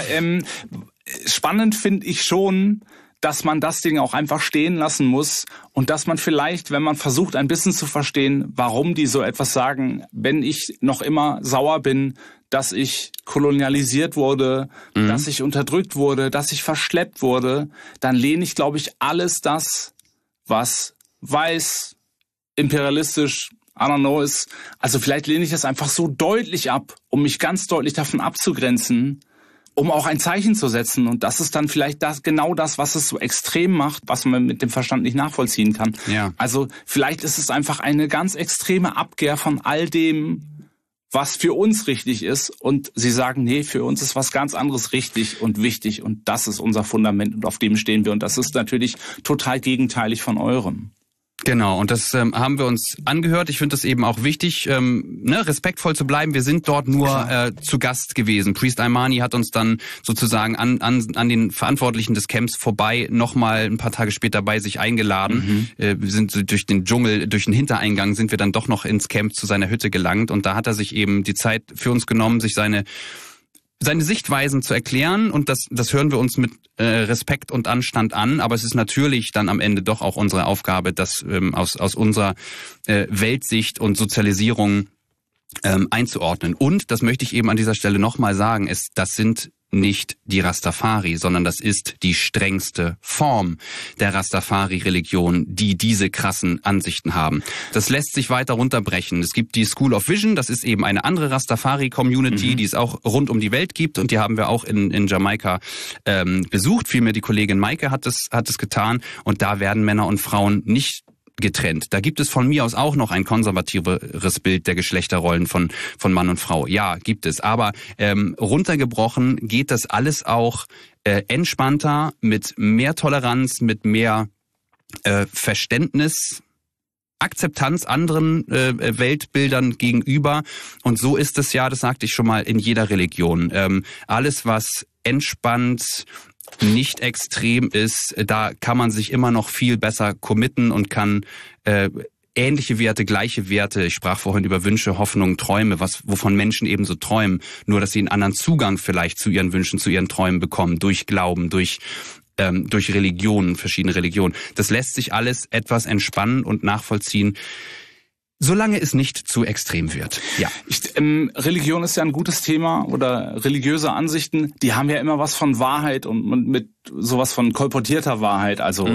spannend finde ich schon, dass man das Ding auch einfach stehen lassen muss und dass man vielleicht, wenn man versucht, ein bisschen zu verstehen, warum die so etwas sagen, wenn ich noch immer sauer bin, dass ich kolonialisiert wurde, dass ich unterdrückt wurde, dass ich verschleppt wurde, dann lehne ich, glaube ich, alles das, was weiß, imperialistisch, I don't know, ist, also vielleicht lehne ich das einfach so deutlich ab, um mich ganz deutlich davon abzugrenzen, um auch ein Zeichen zu setzen. Und das ist dann vielleicht genau das, was es so extrem macht, was man mit dem Verstand nicht nachvollziehen kann. Ja. Also vielleicht ist es einfach eine ganz extreme Abkehr von all dem, was für uns richtig ist. Und sie sagen, nee, für uns ist was ganz anderes richtig und wichtig. Und das ist unser Fundament und auf dem stehen wir. Und das ist natürlich total gegenteilig von eurem. Genau, und das haben wir uns angehört. Ich finde es eben auch wichtig, respektvoll zu bleiben. Wir sind dort nur zu Gast gewesen. Priest Imani hat uns dann sozusagen an den Verantwortlichen des Camps vorbei nochmal ein paar Tage später bei sich eingeladen. Wir sind durch den Dschungel, durch den Hintereingang sind wir dann doch noch ins Camp zu seiner Hütte gelangt. Und da hat er sich eben die Zeit für uns genommen, sich seine Sichtweisen zu erklären, und das hören wir uns mit Respekt und Anstand an, aber es ist natürlich dann am Ende doch auch unsere Aufgabe, das aus unserer Weltsicht und Sozialisierung einzuordnen. Und, das möchte ich eben an dieser Stelle nochmal sagen, das sind nicht die Rastafari, sondern das ist die strengste Form der Rastafari-Religion, die diese krassen Ansichten haben. Das lässt sich weiter runterbrechen. Es gibt die School of Vision, das ist eben eine andere Rastafari-Community, die es auch rund um die Welt gibt, und die haben wir auch in Jamaika besucht. Vielmehr die Kollegin Maike hat es getan, und da werden Männer und Frauen nicht getrennt. Da gibt es von mir aus auch noch ein konservativeres Bild der Geschlechterrollen von Mann und Frau. Ja, gibt es. Aber runtergebrochen geht das alles auch entspannter, mit mehr Toleranz, mit mehr Verständnis, Akzeptanz anderen Weltbildern gegenüber. Und so ist es ja, das sagte ich schon mal, in jeder Religion. Alles, was entspannt, nicht extrem ist, da kann man sich immer noch viel besser committen und kann ähnliche Werte, gleiche Werte, ich sprach vorhin über Wünsche, Hoffnungen, Träume, wovon Menschen eben so träumen, nur dass sie einen anderen Zugang vielleicht zu ihren Wünschen, zu ihren Träumen bekommen, durch Glauben, durch Religionen, verschiedene Religionen. Das lässt sich alles etwas entspannen und nachvollziehen, solange es nicht zu extrem wird. Ja. Religion ist ja ein gutes Thema, oder religiöse Ansichten, die haben ja immer was von Wahrheit und mit sowas von kolportierter Wahrheit. Also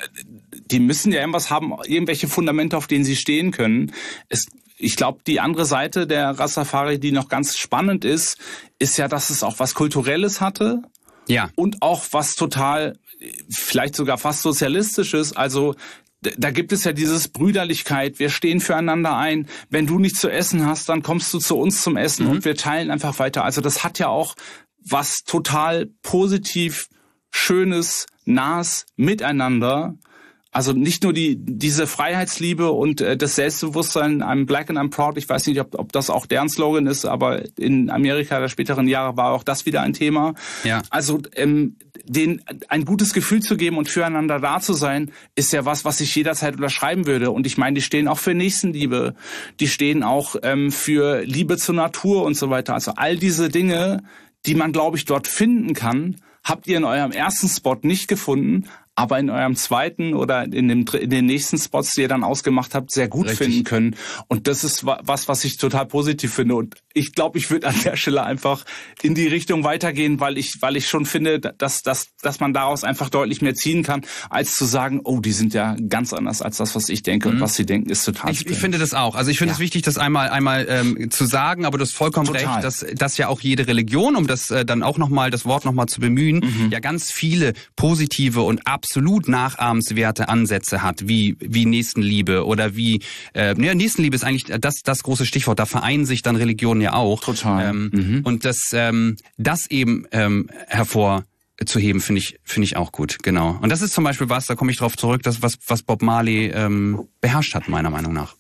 die müssen ja irgendwas haben, irgendwelche Fundamente, auf denen sie stehen können. Ich glaube, die andere Seite der Rastafari, die noch ganz spannend ist ja, dass es auch was Kulturelles hatte. Ja. Und auch was total, vielleicht sogar fast Sozialistisches. Also da gibt es ja dieses Brüderlichkeit, wir stehen füreinander ein. Wenn du nichts zu essen hast, dann kommst du zu uns zum Essen und wir teilen einfach weiter. Also das hat ja auch was total positiv Schönes, Nahes Miteinander. Also nicht nur diese Freiheitsliebe und das Selbstbewusstsein, I'm black and I'm proud. Ich weiß nicht, ob das auch deren Slogan ist, aber in Amerika der späteren Jahre war auch das wieder ein Thema. Ja. Also denen ein gutes Gefühl zu geben und füreinander da zu sein, ist ja was ich jederzeit unterschreiben würde. Und ich meine, die stehen auch für Nächstenliebe. Die stehen auch für Liebe zur Natur und so weiter. Also all diese Dinge, die man, glaube ich, dort finden kann, habt ihr in eurem ersten Spot nicht gefunden. aber in eurem zweiten oder in den nächsten Spots, die ihr dann ausgemacht habt, sehr gut finden können. Und das ist was ich total positiv finde. Und ich glaube, ich würde an der Stelle einfach in die Richtung weitergehen, weil ich schon finde, dass man daraus einfach deutlich mehr ziehen kann, als zu sagen, oh, die sind ja ganz anders als das, was ich denke. Und was sie denken, ist total Ich finde das auch. Also ich finde es wichtig, das einmal zu sagen, aber du hast vollkommen recht, dass ja auch jede Religion, um das dann auch nochmal, das Wort nochmal zu bemühen, ja ganz viele positive und absolut nachahmenswerte Ansätze hat, wie Nächstenliebe oder wie, Nächstenliebe ist eigentlich das große Stichwort, da vereinen sich dann Religionen ja auch. Total. Und das eben hervorzuheben, finde ich auch gut, genau. Und das ist zum Beispiel da komme ich drauf zurück, was Bob Marley beherrscht hat, meiner Meinung nach.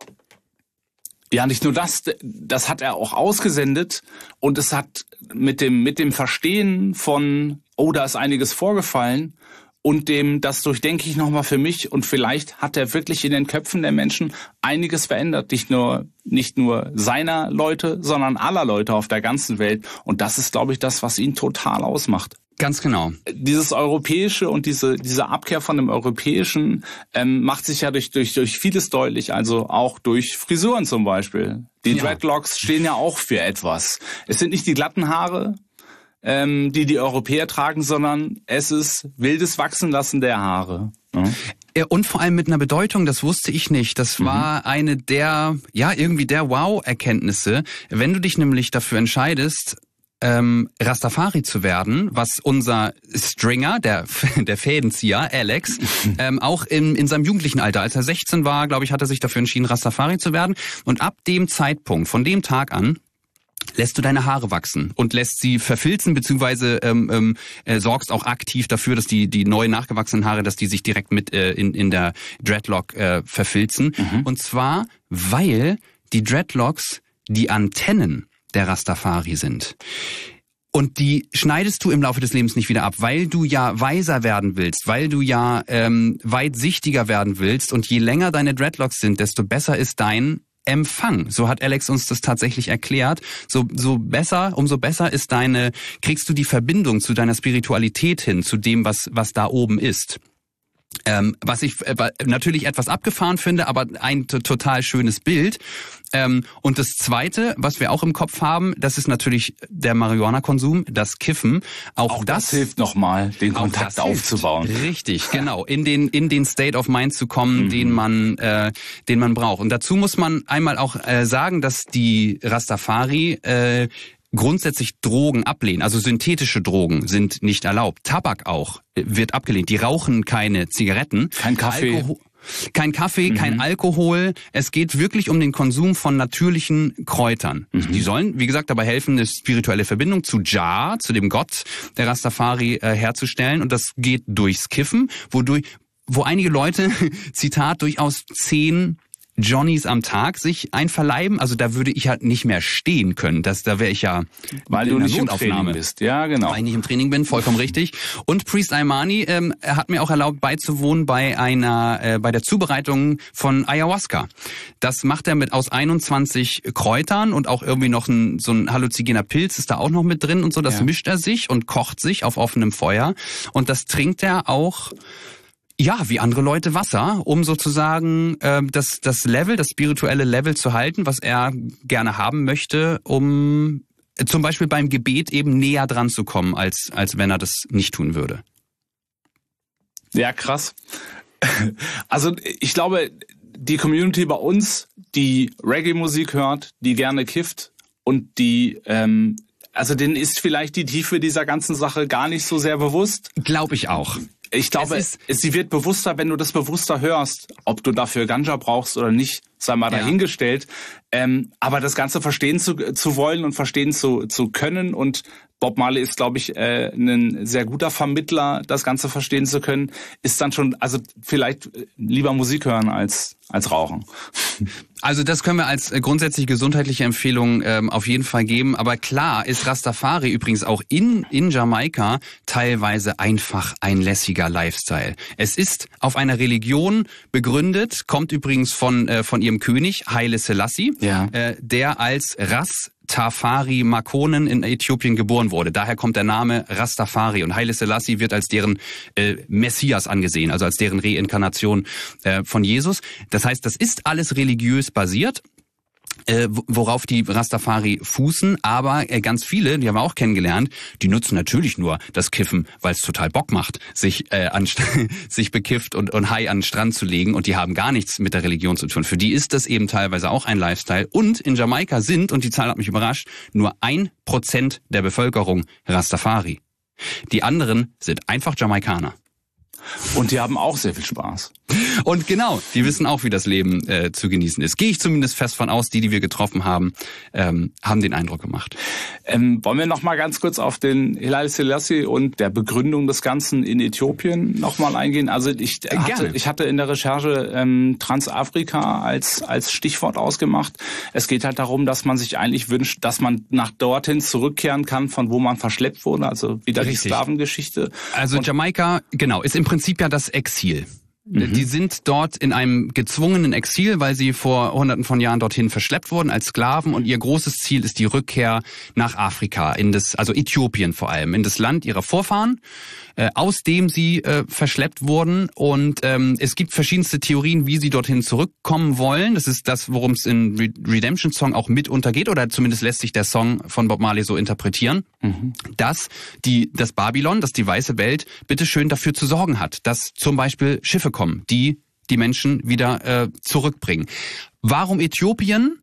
Ja, nicht nur das hat er auch ausgesendet und es hat mit dem Verstehen von, oh, da ist einiges vorgefallen und das durchdenke ich nochmal für mich und vielleicht hat er wirklich in den Köpfen der Menschen einiges verändert. Nicht nur seiner Leute, sondern aller Leute auf der ganzen Welt. Und das ist, glaube ich, das, was ihn total ausmacht. Ganz genau. Dieses Europäische und diese Abkehr von dem Europäischen macht sich ja durch vieles deutlich, also auch durch Frisuren zum Beispiel. Die Dreadlocks stehen ja auch für etwas. Es sind nicht die glatten Haare, die Europäer tragen, sondern es ist wildes Wachsenlassen der Haare. Ja, und vor allem mit einer Bedeutung, das wusste ich nicht. Das war eine der Wow-Erkenntnisse. Wenn du dich nämlich dafür entscheidest, Rastafari zu werden, was unser Stringer, der Fädenzieher, Alex, auch in seinem jugendlichen Alter, als er 16 war, glaube ich, hat er sich dafür entschieden, Rastafari zu werden. Und ab dem Zeitpunkt, von dem Tag an, lässt du deine Haare wachsen und lässt sie verfilzen, beziehungsweise sorgst auch aktiv dafür, dass die neu nachgewachsenen Haare, dass die sich direkt mit in der Dreadlock verfilzen. Und zwar, weil die Dreadlocks die Antennen der Rastafari sind. Und die schneidest du im Laufe des Lebens nicht wieder ab, weil du ja weiser werden willst, weil du ja weitsichtiger werden willst. Und je länger deine Dreadlocks sind, desto besser ist dein Empfang. So hat Alex uns das tatsächlich erklärt. Umso besser ist kriegst du die Verbindung zu deiner Spiritualität hin, zu dem, was da oben ist. Was ich natürlich etwas abgefahren finde, aber ein total schönes Bild. Und das Zweite, was wir auch im Kopf haben, das ist natürlich der Marihuana-Konsum, das Kiffen. Auch das hilft nochmal, den Kontakt aufzubauen. Richtig, genau. In den State of Mind zu kommen, den man braucht. Und dazu muss man einmal auch sagen, dass die Rastafari grundsätzlich Drogen ablehnen. Also synthetische Drogen sind nicht erlaubt. Tabak auch wird abgelehnt. Die rauchen keine Zigaretten. Kein Kaffee. Kein Alkohol. Es geht wirklich um den Konsum von natürlichen Kräutern. Die sollen, wie gesagt, dabei helfen, eine spirituelle Verbindung zu Jah, zu dem Gott der Rastafari, herzustellen. Und das geht durchs Kiffen, wo einige Leute, Zitat, durchaus 10 Johnnies am Tag sich einverleiben, also da würde ich halt nicht mehr stehen können. Da wäre ich ja, weil du nicht im Training bist. Ja, genau. Weil ich nicht im Training bin, vollkommen richtig. Und Priest Imani hat mir auch erlaubt, beizuwohnen bei der Zubereitung von Ayahuasca. Das macht er aus 21 Kräutern und auch irgendwie noch so ein halluzinogener Pilz ist da auch noch mit drin und so. Das mischt er sich und kocht sich auf offenem Feuer. Und das trinkt er auch, ja, wie andere Leute Wasser, um sozusagen das spirituelle Level zu halten, was er gerne haben möchte, um zum Beispiel beim Gebet eben näher dran zu kommen, als wenn er das nicht tun würde. Ja, krass. Also ich glaube, die Community bei uns, die Reggae-Musik hört, die gerne kifft und die also denen ist vielleicht die Tiefe dieser ganzen Sache gar nicht so sehr bewusst. Glaube ich auch. Ich glaube, sie wird bewusster, wenn du das bewusster hörst. Ob du dafür Ganja brauchst oder nicht, sei mal dahingestellt. Aber das Ganze verstehen zu wollen und verstehen zu können. Und Bob Marley ist, glaube ich, ein sehr guter Vermittler, das Ganze verstehen zu können. Ist dann schon, also vielleicht lieber Musik hören als rauchen. Also das können wir als grundsätzlich gesundheitliche Empfehlung auf jeden Fall geben. Aber klar ist Rastafari übrigens auch in Jamaika teilweise einfach ein lässiger Lifestyle. Es ist auf einer Religion begründet, kommt übrigens von ihrem König, Haile Selassie, der als Tafari Makonnen in Äthiopien geboren wurde. Daher kommt der Name Rastafari und Haile Selassie wird als deren Messias angesehen, also als deren Reinkarnation von Jesus. Das heißt, das ist alles religiös basiert, worauf die Rastafari fußen, aber ganz viele, die haben wir auch kennengelernt, die nutzen natürlich nur das Kiffen, weil es total Bock macht, sich bekifft und high an den Strand zu legen, und die haben gar nichts mit der Religion zu tun. Für die ist das eben teilweise auch ein Lifestyle, und in Jamaika sind, und die Zahl hat mich überrascht, nur 1% der Bevölkerung Rastafari. Die anderen sind einfach Jamaikaner. Und die haben auch sehr viel Spaß. Und genau, die wissen auch, wie das Leben zu genießen ist. Gehe ich zumindest fest von aus, die wir getroffen haben, haben den Eindruck gemacht. Wollen wir noch mal ganz kurz auf den Haile Selassie und der Begründung des Ganzen in Äthiopien noch mal eingehen? Also ich hatte in der Recherche Transafrika als Stichwort ausgemacht. Es geht halt darum, dass man sich eigentlich wünscht, dass man nach dorthin zurückkehren kann, von wo man verschleppt wurde, also wieder die Sklavengeschichte. Also Jamaika, genau, ist im Prinzip ja das Exil. Die sind dort in einem gezwungenen Exil, weil sie vor Hunderten von Jahren dorthin verschleppt wurden als Sklaven, und ihr großes Ziel ist die Rückkehr nach Afrika, also Äthiopien vor allem, in das Land ihrer Vorfahren, aus dem sie verschleppt wurden. Und es gibt verschiedenste Theorien, wie sie dorthin zurückkommen wollen. Das ist das, worum es in Redemption Song auch mit untergeht, oder zumindest lässt sich der Song von Bob Marley so interpretieren, dass das Babylon, dass die weiße Welt bitteschön dafür zu sorgen hat, dass zum Beispiel Schiffe kommen, die Menschen wieder zurückbringen. Warum Äthiopien?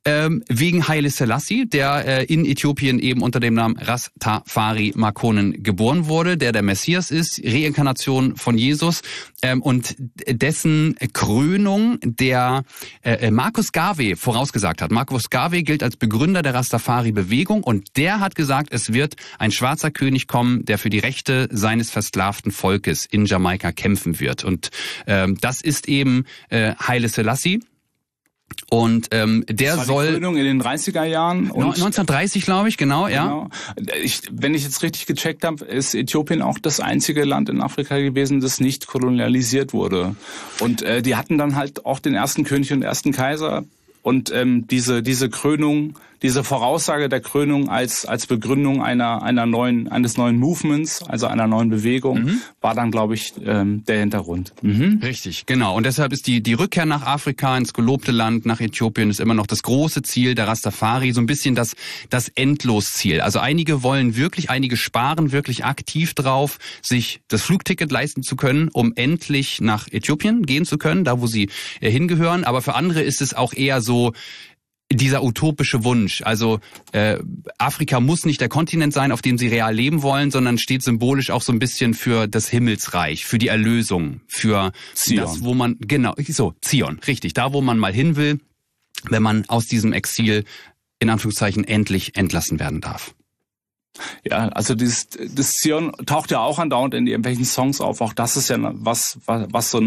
Wegen Haile Selassie, der in Äthiopien eben unter dem Namen Rastafari Makonnen geboren wurde, der Messias ist, Reinkarnation von Jesus, und dessen Krönung der Marcus Garvey vorausgesagt hat. Marcus Garvey gilt als Begründer der Rastafari-Bewegung, und der hat gesagt, es wird ein schwarzer König kommen, der für die Rechte seines versklavten Volkes in Jamaika kämpfen wird. Und das ist eben Haile Selassie. Und der das war soll die Gründung in den 30er Jahren. 1930, glaube ich, genau, ja. Wenn ich jetzt richtig gecheckt habe, ist Äthiopien auch das einzige Land in Afrika gewesen, das nicht kolonialisiert wurde. Und die hatten dann halt auch den ersten König und ersten Kaiser. Und diese Krönung, diese Voraussage der Krönung als Begründung eines neuen Movements, also einer neuen Bewegung, war dann, glaube ich, der Hintergrund. Richtig, genau. Und deshalb ist die Rückkehr nach Afrika, ins gelobte Land, nach Äthiopien, ist immer noch das große Ziel der Rastafari, so ein bisschen das Endlosziel. Also einige sparen wirklich aktiv drauf, sich das Flugticket leisten zu können, um endlich nach Äthiopien gehen zu können, da wo sie hingehören. Aber für andere ist es auch eher so dieser utopische Wunsch. Also Afrika muss nicht der Kontinent sein, auf dem sie real leben wollen, sondern steht symbolisch auch so ein bisschen für das Himmelsreich, für die Erlösung, für Zion. Das, wo man, genau, so, Zion, richtig, da wo man mal hin will, wenn man aus diesem Exil in Anführungszeichen endlich entlassen werden darf. Ja, also das Zion taucht ja auch andauernd in irgendwelchen Songs auf. Auch das ist ja was so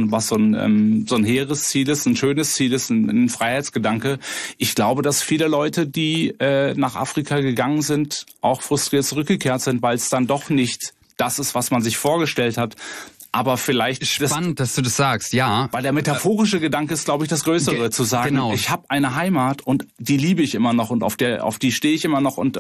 ein hehres Ziel ist, ein schönes Ziel ist, ein Freiheitsgedanke. Ich glaube, dass viele Leute, die nach Afrika gegangen sind, auch frustriert zurückgekehrt sind, weil es dann doch nicht das ist, was man sich vorgestellt hat. Aber vielleicht spannend, dass du das sagst, ja. Weil der metaphorische Gedanke ist, glaube ich, das Größere, zu sagen, genau. Ich habe eine Heimat und die liebe ich immer noch und auf die stehe ich immer noch und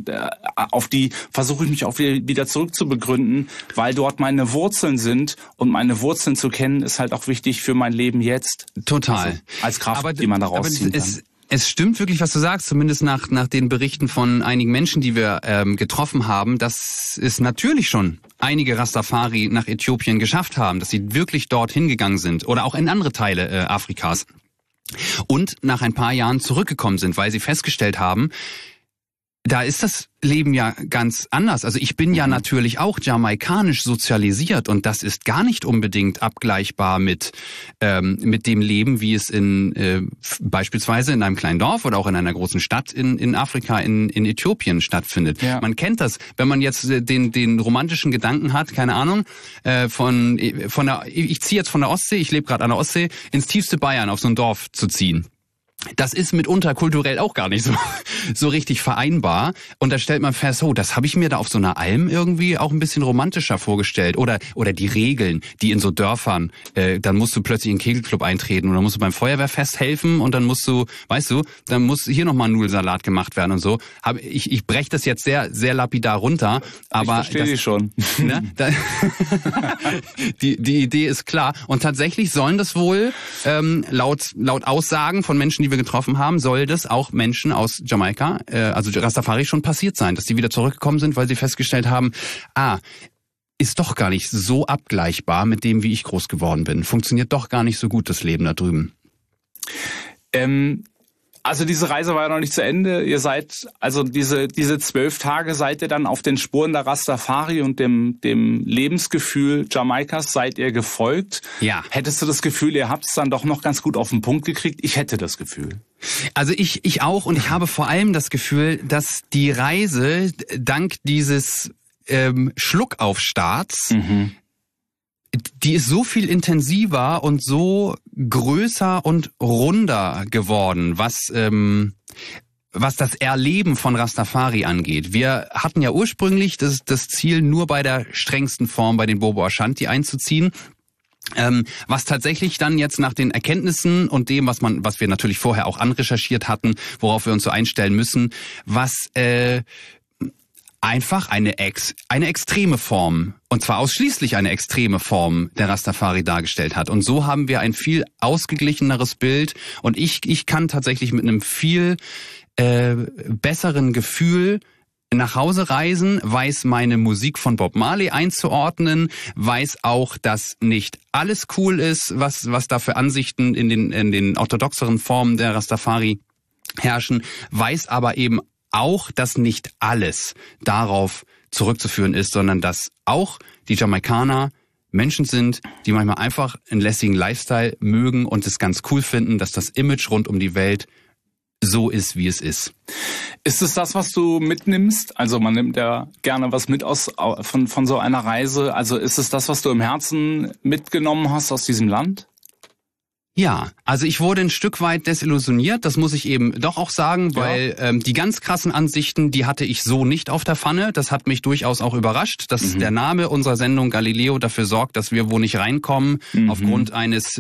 auf die versuche ich mich auch wieder zurückzubegründen, weil dort meine Wurzeln sind, und meine Wurzeln zu kennen ist halt auch wichtig für mein Leben jetzt. Total. Also als Kraft, die man daraus ziehen kann. Es stimmt wirklich, was du sagst, zumindest nach den Berichten von einigen Menschen, die wir getroffen haben, dass es natürlich schon einige Rastafari nach Äthiopien geschafft haben, dass sie wirklich dort hingegangen sind oder auch in andere Teile Afrikas und nach ein paar Jahren zurückgekommen sind, weil sie festgestellt haben, da ist das Leben ja ganz anders. Also ich bin ja natürlich auch jamaikanisch sozialisiert, und das ist gar nicht unbedingt abgleichbar mit dem Leben, wie es beispielsweise in einem kleinen Dorf oder auch in einer großen Stadt in Afrika, in Äthiopien stattfindet. Ja. Man kennt das, wenn man jetzt den romantischen Gedanken hat, keine Ahnung, ich ziehe jetzt von der Ostsee, ich lebe gerade an der Ostsee, ins tiefste Bayern auf so ein Dorf zu ziehen. das ist mitunter kulturell auch gar nicht so richtig vereinbar. Und da stellt man fest, oh, das habe ich mir da auf so einer Alm irgendwie auch ein bisschen romantischer vorgestellt. Oder die Regeln, die in so Dörfern, dann musst du plötzlich in den Kegelclub eintreten und dann musst du beim Feuerwehrfest helfen und dann musst du, weißt du, dann muss hier nochmal ein Nudelsalat gemacht werden und so. Ich breche das jetzt sehr, sehr lapidar runter, aber ich verstehe dich schon. Ne, die Idee ist klar. Und tatsächlich sollen das wohl laut Aussagen von Menschen, die wir getroffen haben, soll das auch Menschen aus Jamaika, also Rastafari, schon passiert sein, dass die wieder zurückgekommen sind, weil sie festgestellt haben, ist doch gar nicht so abgleichbar mit dem, wie ich groß geworden bin. Funktioniert doch gar nicht so gut, das Leben da drüben. Also diese Reise war ja noch nicht zu Ende. Ihr seid, also diese 12 Tage seid ihr dann auf den Spuren der Rastafari und dem Lebensgefühl Jamaikas seid ihr gefolgt. Ja. Hättest du das Gefühl, ihr habt es dann doch noch ganz gut auf den Punkt gekriegt? Ich hätte das Gefühl. Also ich auch, und ich habe vor allem das Gefühl, dass die Reise dank dieses Schluckaufstarts, die ist so viel intensiver und so größer und runder geworden, was das Erleben von Rastafari angeht. Wir hatten ja ursprünglich das Ziel, nur bei der strengsten Form bei den Bobo Ashanti einzuziehen. Was tatsächlich dann jetzt nach den Erkenntnissen und dem, was wir natürlich vorher auch anrecherchiert hatten, worauf wir uns so einstellen müssen, was einfach eine extreme Form, und zwar ausschließlich eine extreme Form der Rastafari dargestellt hat. Und so haben wir ein viel ausgeglicheneres Bild, und ich kann tatsächlich mit einem viel besseren Gefühl nach Hause reisen, weiß meine Musik von Bob Marley einzuordnen, weiß auch, dass nicht alles cool ist, was da für Ansichten in den orthodoxeren Formen der Rastafari herrschen, weiß aber eben auch, dass nicht alles darauf zurückzuführen ist, sondern dass auch die Jamaikaner Menschen sind, die manchmal einfach einen lässigen Lifestyle mögen und es ganz cool finden, dass das Image rund um die Welt so ist, wie es ist. Ist es das, was du mitnimmst? Also man nimmt ja gerne was mit von so einer Reise. Also ist es das, was du im Herzen mitgenommen hast aus diesem Land? Ja, also ich wurde ein Stück weit desillusioniert, das muss ich eben doch auch sagen, weil die ganz krassen Ansichten, die hatte ich so nicht auf der Pfanne. Das hat mich durchaus auch überrascht, dass der Name unserer Sendung Galileo dafür sorgt, dass wir wo nicht reinkommen, aufgrund eines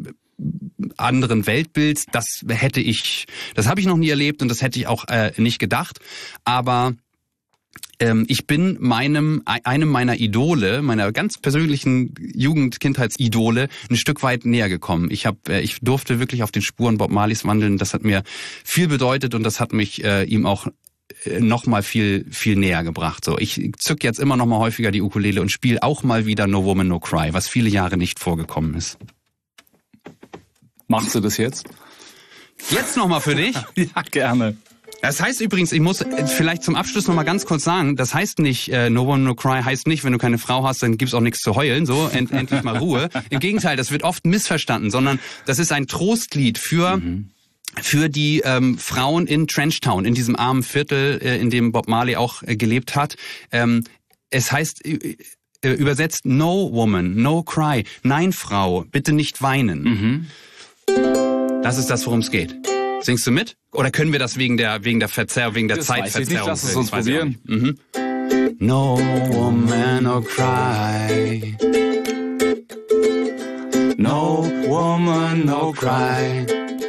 anderen Weltbilds. Das habe ich noch nie erlebt und das hätte ich auch nicht gedacht. Aber ich bin einem meiner Idole, meiner ganz persönlichen Kindheitsidole, ein Stück weit näher gekommen. Ich durfte wirklich auf den Spuren Bob Marleys wandeln. Das hat mir viel bedeutet und das hat mich ihm auch noch mal viel, viel näher gebracht. So, ich zück jetzt immer noch mal häufiger die Ukulele und spiele auch mal wieder No Woman, No Cry, was viele Jahre nicht vorgekommen ist. Machst du das jetzt? Jetzt noch mal für dich? Ja, gerne. Das heißt übrigens, ich muss vielleicht zum Abschluss noch mal ganz kurz sagen, das heißt nicht, No Woman, No Cry heißt nicht, wenn du keine Frau hast, dann gibt's auch nichts zu heulen, so, endlich mal Ruhe. Im Gegenteil, das wird oft missverstanden, sondern das ist ein Trostlied für die Frauen in Trenchtown, in diesem armen Viertel, in dem Bob Marley auch gelebt hat. Es heißt übersetzt No Woman, No Cry. Nein, Frau, bitte nicht weinen. Das ist das, worum es geht. Singst du mit? Oder können wir das wegen der Zeitverzerrung? Weiß ich nicht, lass es uns probieren. No woman, no cry. No woman, no cry.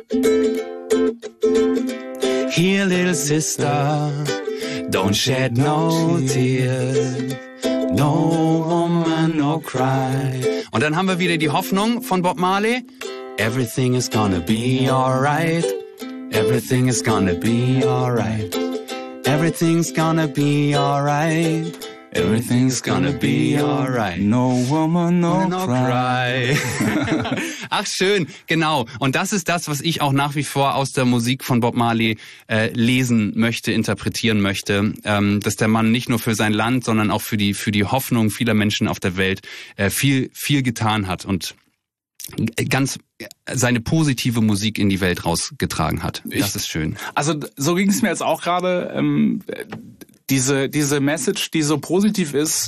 Here, little sister, don't shed no tears. No woman, no cry. Und dann haben wir wieder die Hoffnung von Bob Marley. Everything is gonna be alright. Everything is gonna be alright. Everything's gonna be alright. Everything's gonna be alright. No woman, no cry. Ach schön, genau. Und das ist das, was ich auch nach wie vor aus der Musik von Bob Marley lesen möchte, interpretieren möchte. Dass der Mann nicht nur für sein Land, sondern auch für die Hoffnung vieler Menschen auf der Welt viel, viel getan hat und ganz seine positive Musik in die Welt rausgetragen hat. Das ist schön. Also so ging es mir jetzt auch gerade. Diese Message, die so positiv ist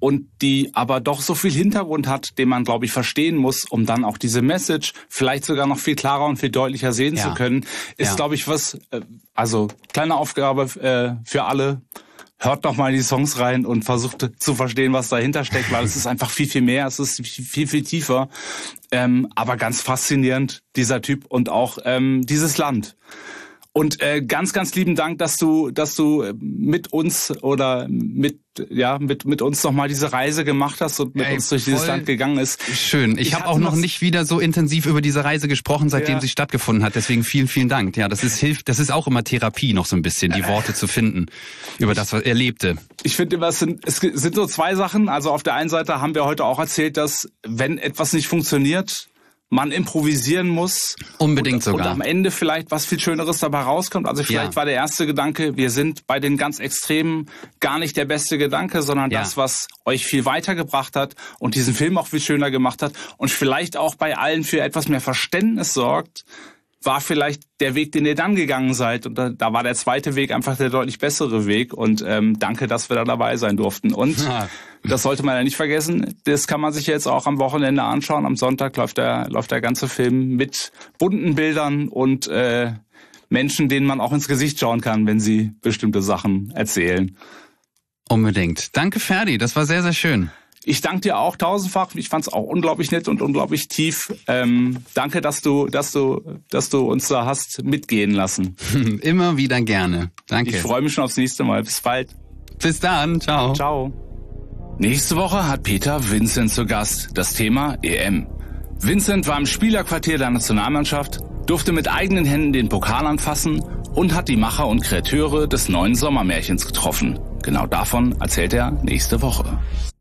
und die aber doch so viel Hintergrund hat, den man, glaube ich, verstehen muss, um dann auch diese Message vielleicht sogar noch viel klarer und viel deutlicher sehen zu können, ist, glaube ich, was, also kleine Aufgabe für alle. Hört doch mal in die Songs rein und versucht zu verstehen, was dahinter steckt, weil es ist einfach viel, viel mehr, es ist viel, viel tiefer. Aber ganz faszinierend, dieser Typ und auch dieses Land. Und ganz, ganz lieben Dank, dass du mit uns oder mit uns nochmal diese Reise gemacht hast und mit uns durch dieses Land gegangen ist. Schön. Ich habe auch noch nicht wieder so intensiv über diese Reise gesprochen, seitdem sie stattgefunden hat. Deswegen vielen, vielen Dank. Ja, das ist auch immer Therapie, noch so ein bisschen, die Worte zu finden über das, was er lebte. Ich finde immer, es sind so zwei Sachen. Also auf der einen Seite haben wir heute auch erzählt, dass wenn etwas nicht funktioniert, man improvisieren muss. Unbedingt sogar. Und am Ende vielleicht was viel Schöneres dabei rauskommt. Also vielleicht war der erste Gedanke, wir sind bei den ganz Extremen gar nicht der beste Gedanke, sondern das, was euch viel weitergebracht hat und diesen Film auch viel schöner gemacht hat und vielleicht auch bei allen für etwas mehr Verständnis sorgt, war vielleicht der Weg, den ihr dann gegangen seid. Und da war der zweite Weg einfach der deutlich bessere Weg. Und danke, dass wir da dabei sein durften. Und das sollte man ja nicht vergessen, das kann man sich jetzt auch am Wochenende anschauen. Am Sonntag läuft der ganze Film mit bunten Bildern und Menschen, denen man auch ins Gesicht schauen kann, wenn sie bestimmte Sachen erzählen. Unbedingt. Danke, Ferdi. Das war sehr, sehr schön. Ich danke dir auch tausendfach. Ich fand's auch unglaublich nett und unglaublich tief. Danke, dass du uns da hast mitgehen lassen. Immer wieder gerne. Danke. Ich freue mich schon aufs nächste Mal. Bis bald. Bis dann. Ciao. Ciao. Nächste Woche hat Peter Vincent zu Gast. Das Thema EM. Vincent war im Spielerquartier der Nationalmannschaft, durfte mit eigenen Händen den Pokal anfassen und hat die Macher und Kreateure des neuen Sommermärchens getroffen. Genau davon erzählt er nächste Woche.